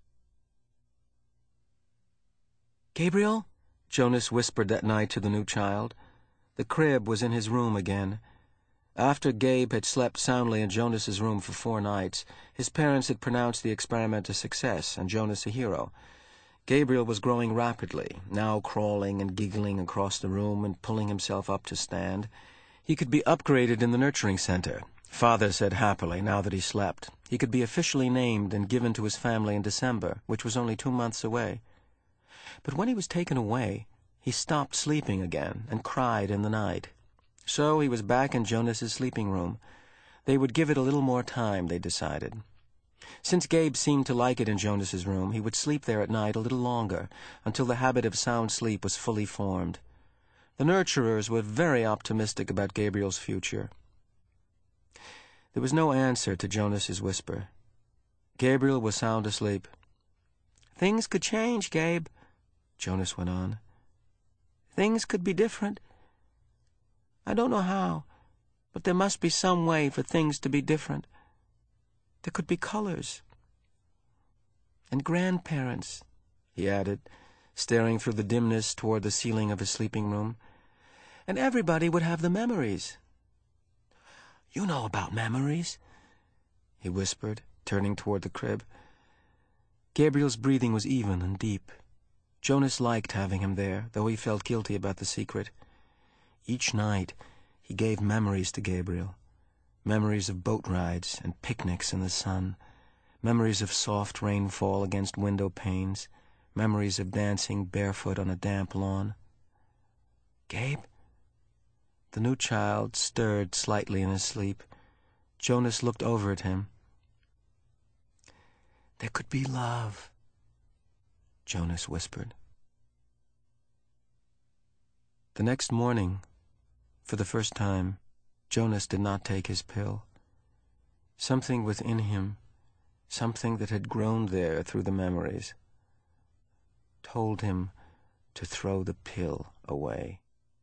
"Gabriel?" Jonas whispered that night to the new child. The crib was in his room again. After Gabe had slept soundly in Jonas's room for four nights, his parents had pronounced the experiment a success and Jonas a hero. Gabriel was growing rapidly, now crawling and giggling across the room and pulling himself up to stand. He could be upgraded in the nurturing center, Father said happily, now that he slept. He could be officially named and given to his family in December, which was only two months away. But when he was taken away, he stopped sleeping again and cried in the night. So he was back in Jonas's sleeping room. They would give it a little more time, they decided. Since Gabe seemed to like it in Jonas's room, he would sleep there at night a little longer, until the habit of sound sleep was fully formed. The nurturers were very optimistic about Gabriel's future. There was no answer to Jonas's whisper. Gabriel was sound asleep. "Things could change, Gabe," Jonas went on. "Things could be different. I don't know how, but there must be some way for things to be different. There could be colors. And grandparents," he added, staring through the dimness toward the ceiling of his sleeping room. "And everybody would have the memories." "You know about memories," he whispered, turning toward the crib. Gabriel's breathing was even and deep. Jonas liked having him there, though he felt guilty about the secret. Each night he gave memories to Gabriel. Memories of boat rides and picnics in the sun, memories of soft rainfall against window panes, memories of dancing barefoot on a damp lawn. "Gabe?" The new child stirred slightly in his sleep. Jonas looked over at him. "There could be love," Jonas whispered. The next morning, for the first time, Jonas did not take his pill. Something within him, something that had grown there through the memories, told him to throw the pill away.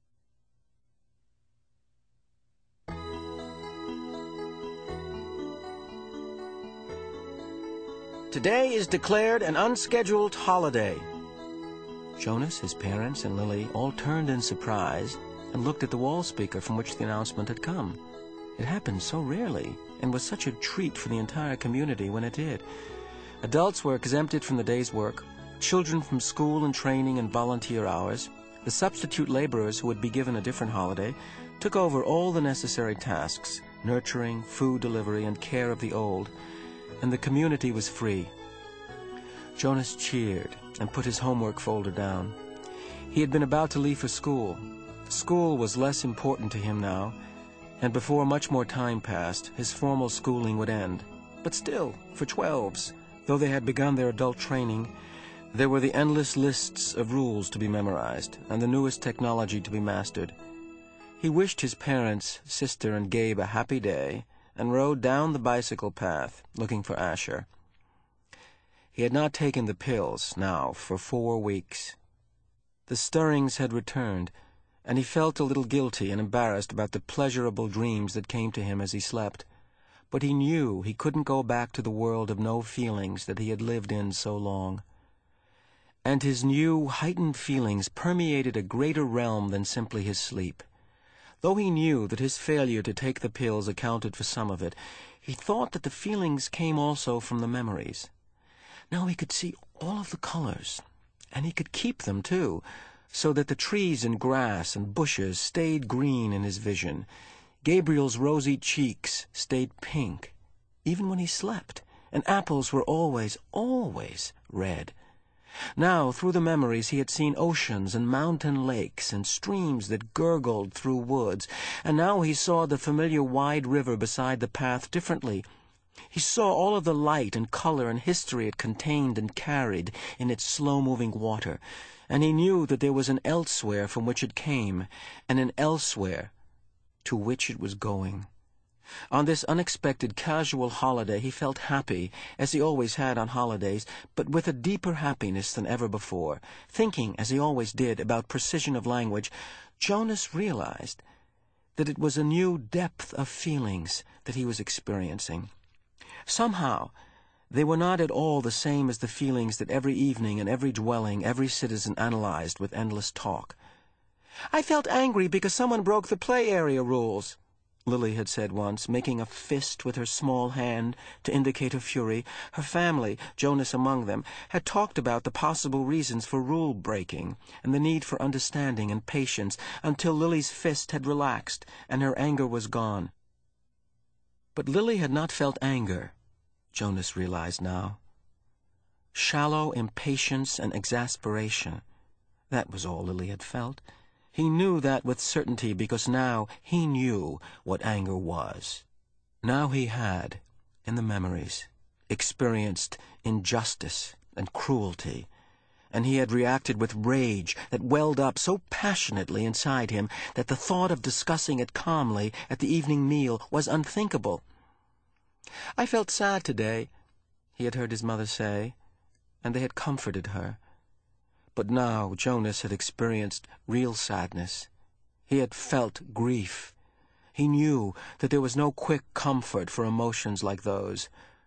Today is declared an unscheduled holiday. Jonas, his parents, and Lily all turned in surprise and looked at the wall speaker from which the announcement had come. It happened so rarely, and was such a treat for the entire community when it did. Adults were exempted from the day's work, children from school and training and volunteer hours. The substitute laborers who would be given a different holiday took over all the necessary tasks, nurturing, food delivery, and care of the old, and the community was free. Jonas cheered and put his homework folder down. He had been about to leave for school. School was less important to him now, and before much more time passed, his formal schooling would end. But still, for twelves, though they had begun their adult training, there were the endless lists of rules to be memorized and the newest technology to be mastered. He wished his parents, sister, and Gabe a happy day and rode down the bicycle path, looking for Asher. He had not taken the pills, now, for four weeks. The stirrings had returned, and he felt a little guilty and embarrassed about the pleasurable dreams that came to him as he slept. But he knew he couldn't go back to the world of no feelings that he had lived in so long. And his new, heightened feelings permeated a greater realm than simply his sleep. Though he knew that his failure to take the pills accounted for some of it, he thought that the feelings came also from the memories. Now he could see all of the colors, and he could keep them, too, so that the trees and grass and bushes stayed green in his vision. Gabriel's rosy cheeks stayed pink, even when he slept, and apples were always, always red. Now, through the memories, he had seen oceans and mountain lakes and streams that gurgled through woods, and now he saw the familiar wide river beside the path differently. He saw all of the light and color and history it contained and carried in its slow-moving water, and he knew that there was an elsewhere from which it came, and an elsewhere to which it was going. On this unexpected casual holiday he felt happy, as he always had on holidays, but with a deeper happiness than ever before. Thinking, as he always did, about precision of language, Jonas realized that it was a new depth of feelings that he was experiencing. Somehow, they were not at all the same as the feelings that every evening and every dwelling every citizen analyzed with endless talk. "I felt angry because someone broke the play area rules," Lily had said once, making a fist with her small hand to indicate her fury. Her family, Jonas among them, had talked about the possible reasons for rule-breaking and the need for understanding and patience until Lily's fist had relaxed and her anger was gone. But Lily had not felt anger, Jonas realized now. Shallow impatience and exasperation. That was all Lily had felt. He knew that with certainty because now he knew what anger was. Now he had, in the memories, experienced injustice and cruelty, and he had reacted with rage that welled up so passionately inside him that the thought of discussing it calmly at the evening meal was unthinkable. "I felt sad today," he had heard his mother say, and they had comforted her. But now Jonas had experienced real sadness. He had felt grief. He knew that there was no quick comfort for emotions like those.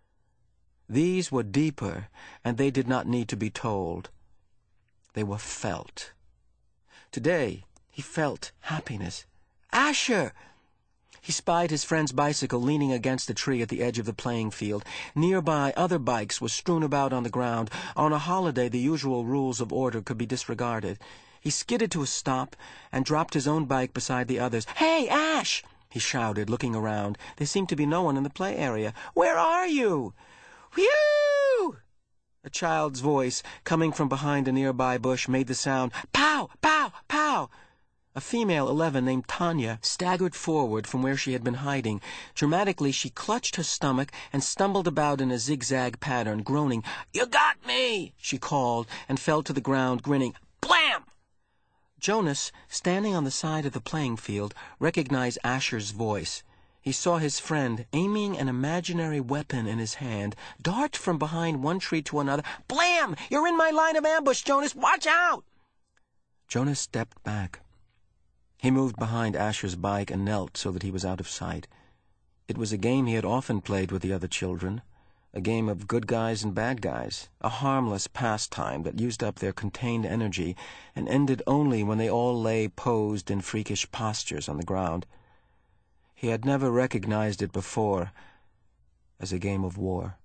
These were deeper, and they did not need to be told. They were felt. Today he felt happiness. Asher! He spied his friend's bicycle leaning against a tree at the edge of the playing field. Nearby, other bikes were strewn about on the ground. On a holiday, the usual rules of order could be disregarded. He skidded to a stop and dropped his own bike beside the others. "Hey, Ash!" he shouted, looking around. There seemed to be no one in the play area. "Where are you?" "Whew!" A child's voice, coming from behind a nearby bush, made the sound, "Pow! Pow! Pow!" A female eleven named Tanya staggered forward from where she had been hiding. Dramatically, she clutched her stomach and stumbled about in a zigzag pattern, groaning. "You got me!" she called, and fell to the ground, grinning. Blam! Jonas, standing on the side of the playing field, recognized Asher's voice. He saw his friend, aiming an imaginary weapon in his hand, dart from behind one tree to another. "Blam! You're in my line of ambush, Jonas! Watch out!" Jonas stepped back. He moved behind Asher's bike and knelt so that he was out of sight. It was a game he had often played with the other children, a game of good guys and bad guys, a harmless pastime that used up their contained energy and ended only when they all lay posed in freakish postures on the ground. He had never recognized it before as a game of war.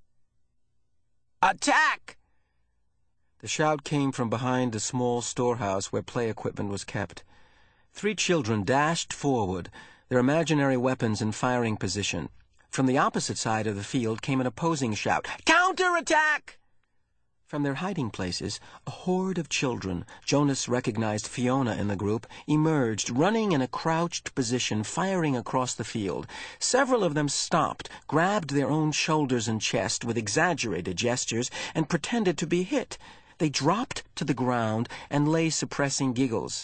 "Attack!" The shout came from behind the small storehouse where play equipment was kept. Three children dashed forward, their imaginary weapons in firing position. From the opposite side of the field came an opposing shout, "Counter-attack!" From their hiding places, a horde of children, Jonas recognized Fiona in the group, emerged, running in a crouched position, firing across the field. Several of them stopped, grabbed their own shoulders and chest with exaggerated gestures, and pretended to be hit. They dropped to the ground and lay suppressing giggles.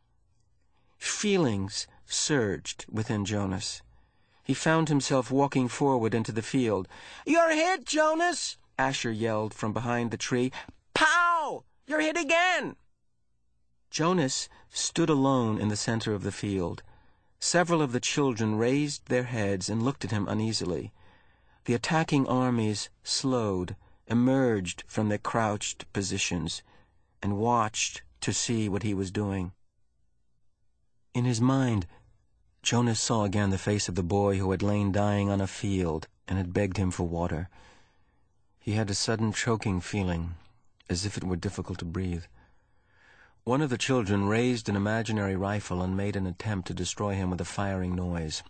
Feelings surged within Jonas. He found himself walking forward into the field. "You're hit, Jonas!" Asher yelled from behind the tree. "Pow! You're hit again!" Jonas stood alone in the center of the field. Several of the children raised their heads and looked at him uneasily. The attacking armies slowed, emerged from their crouched positions, and watched to see what he was doing. In his mind, Jonas saw again the face of the boy who had lain dying on a field and had begged him for water. He had a sudden choking feeling, as if it were difficult to breathe. One of the children raised an imaginary rifle and made an attempt to destroy him with a firing noise.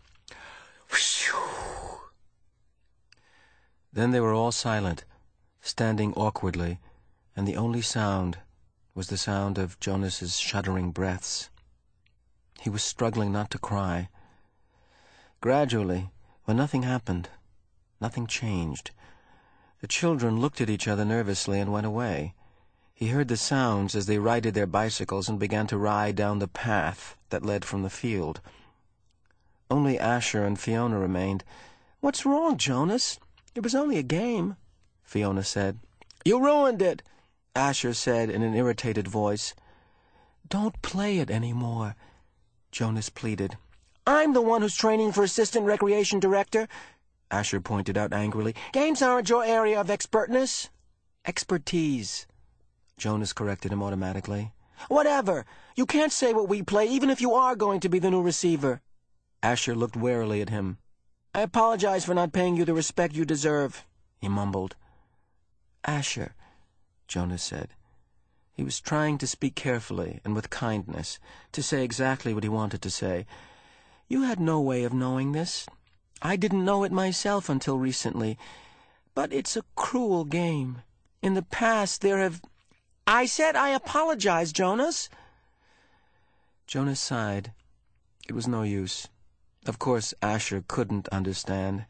Then they were all silent, standing awkwardly, and the only sound was the sound of Jonas's shuddering breaths. He was struggling not to cry. Gradually, when nothing happened, nothing changed, the children looked at each other nervously and went away. He heard the sounds as they righted their bicycles and began to ride down the path that led from the field. Only Asher and Fiona remained. "What's wrong, Jonas? It was only a game," Fiona said. "You ruined it," Asher said in an irritated voice. "Don't play it anymore," Jonas pleaded. "I'm the one who's training for assistant recreation director," Asher pointed out angrily. "Games aren't your area of expertness." "Expertise," Jonas corrected him automatically. "Whatever. You can't say what we play, even if you are going to be the new receiver." Asher looked warily at him. "I apologize for not paying you the respect you deserve," he mumbled. "Asher," Jonas said. He was trying to speak carefully and with kindness, to say exactly what he wanted to say. "You had no way of knowing this. I didn't know it myself until recently. But it's a cruel game. In the past there have—" "I said I apologize, Jonas." Jonas sighed. It was no use. Of course, Asher couldn't understand.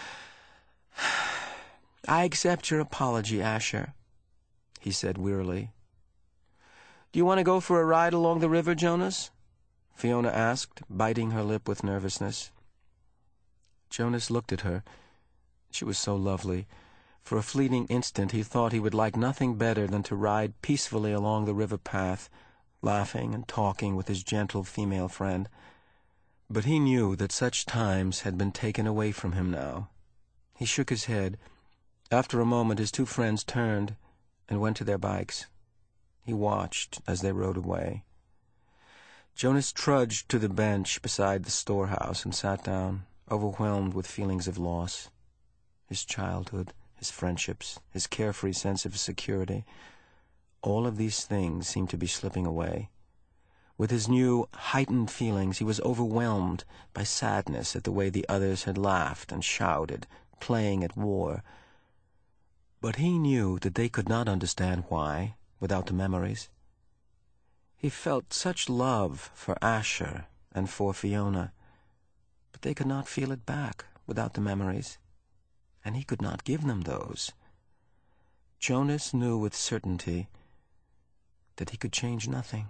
"I accept your apology, Asher," he said wearily. "Do you want to go for a ride along the river, Jonas?" Fiona asked, biting her lip with nervousness. Jonas looked at her. She was so lovely. For a fleeting instant he thought he would like nothing better than to ride peacefully along the river path, laughing and talking with his gentle female friend. But he knew that such times had been taken away from him now. He shook his head. After a moment his two friends turned and went to their bikes. He watched as they rode away. Jonas trudged to the bench beside the storehouse and sat down, overwhelmed with feelings of loss. His childhood, his friendships, his carefree sense of security, all of these things seemed to be slipping away. With his new, heightened feelings, he was overwhelmed by sadness at the way the others had laughed and shouted, playing at war. But he knew that they could not understand why, without the memories. He felt such love for Asher and for Fiona, but they could not feel it back without the memories, and he could not give them those. Jonas knew with certainty that he could change nothing.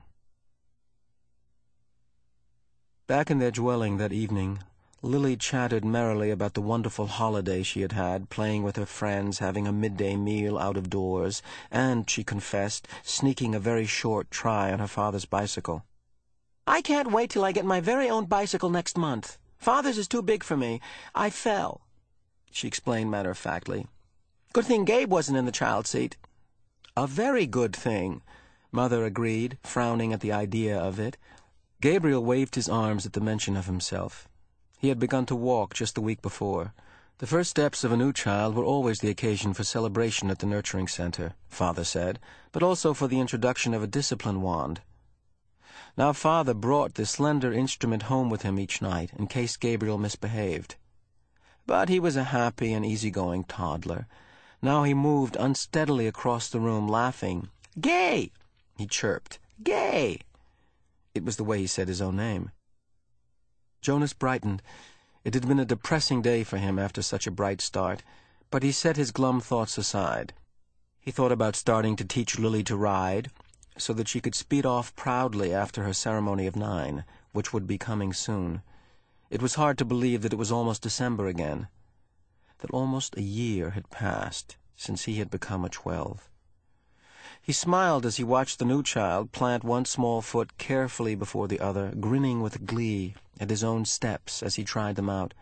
Back in their dwelling that evening, Lily chattered merrily about the wonderful holiday she had had, playing with her friends, having a midday meal out of doors, and, she confessed, sneaking a very short try on her father's bicycle. "I can't wait till I get my very own bicycle next month. Father's is too big for me. I fell," she explained matter-of-factly. "Good thing Gabe wasn't in the child seat." "A very good thing," Mother agreed, frowning at the idea of it. Gabriel waved his arms at the mention of himself. He had begun to walk just the week before. The first steps of a new child were always the occasion for celebration at the nurturing center, Father said, but also for the introduction of a discipline wand. Now Father brought the slender instrument home with him each night, in case Gabriel misbehaved. But he was a happy and easygoing toddler. Now he moved unsteadily across the room, laughing. "Gay!" he chirped. "Gay!" It was the way he said his own name. Jonas brightened. It had been a depressing day for him after such a bright start, but he set his glum thoughts aside. He thought about starting to teach Lily to ride, so that she could speed off proudly after her ceremony of nine, which would be coming soon. It was hard to believe that it was almost December again, that almost a year had passed since he had become a twelve. He smiled as he watched the new child plant one small foot carefully before the other, grinning with glee at his own steps as he tried them out.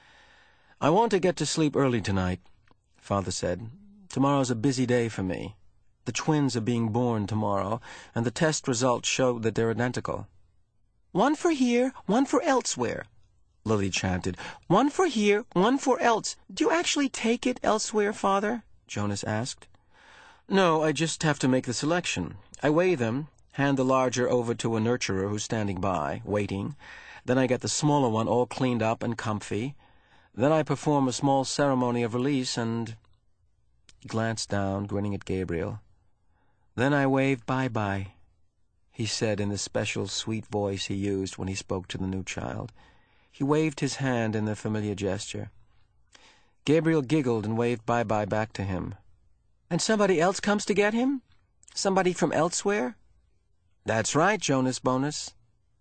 "I want to get to sleep early tonight," Father said. "Tomorrow's a busy day for me. The twins are being born tomorrow, and the test results show that they're identical." "One for here, one for elsewhere," Lily chanted. "One for here, one for else. Do you actually take it elsewhere, Father?" Jonas asked. "No, I just have to make the selection. I weigh them, hand the larger over to a nurturer who's standing by, waiting. Then I get the smaller one all cleaned up and comfy. Then I perform a small ceremony of release and—" He glanced down, grinning at Gabriel. "Then I wave bye-bye," he said in the special sweet voice he used when he spoke to the new child. He waved his hand in the familiar gesture. Gabriel giggled and waved bye-bye back to him. "And somebody else comes to get him? Somebody from elsewhere?" "That's right, Jonas Bonus."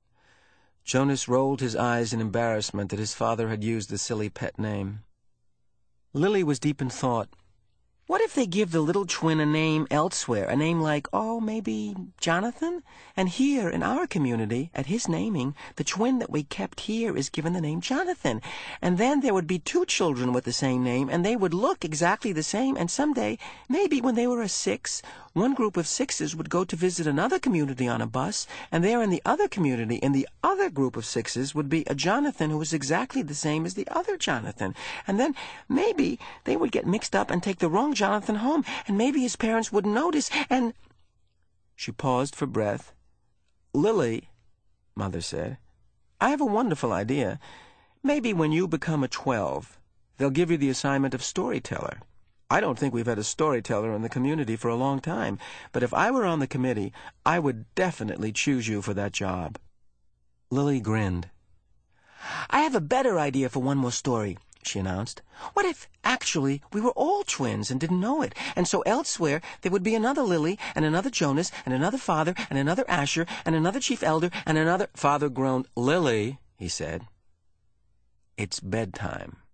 Jonas rolled his eyes in embarrassment that his father had used the silly pet name. Lily was deep in thought. What if they give the little twin a name elsewhere, a name like, oh, maybe Jonathan? And here, in our community, at his naming, the twin that we kept here is given the name Jonathan. And then there would be two children with the same name, and they would look exactly the same, and someday, maybe when they were a six, one group of sixes would go to visit another community on a bus, and there in the other community, in the other group of sixes, would be a Jonathan who was exactly the same as the other Jonathan. And then maybe they would get mixed up and take the wrong Jonathan home, and maybe his parents wouldn't notice, and... She paused for breath. "Lily," Mother said, "I have a wonderful idea. Maybe when you become a twelve, they'll give you the assignment of storyteller. I don't think we've had a storyteller in the community for a long time, but if I were on the committee, I would definitely choose you for that job." Lily grinned. "I have a better idea for one more story," she announced. "What if, actually, we were all twins and didn't know it, and so elsewhere there would be another Lily, and another Jonas, and another Father, and another Asher, and another Chief Elder, and another—" Father groaned. "Lily," he said, "it's bedtime."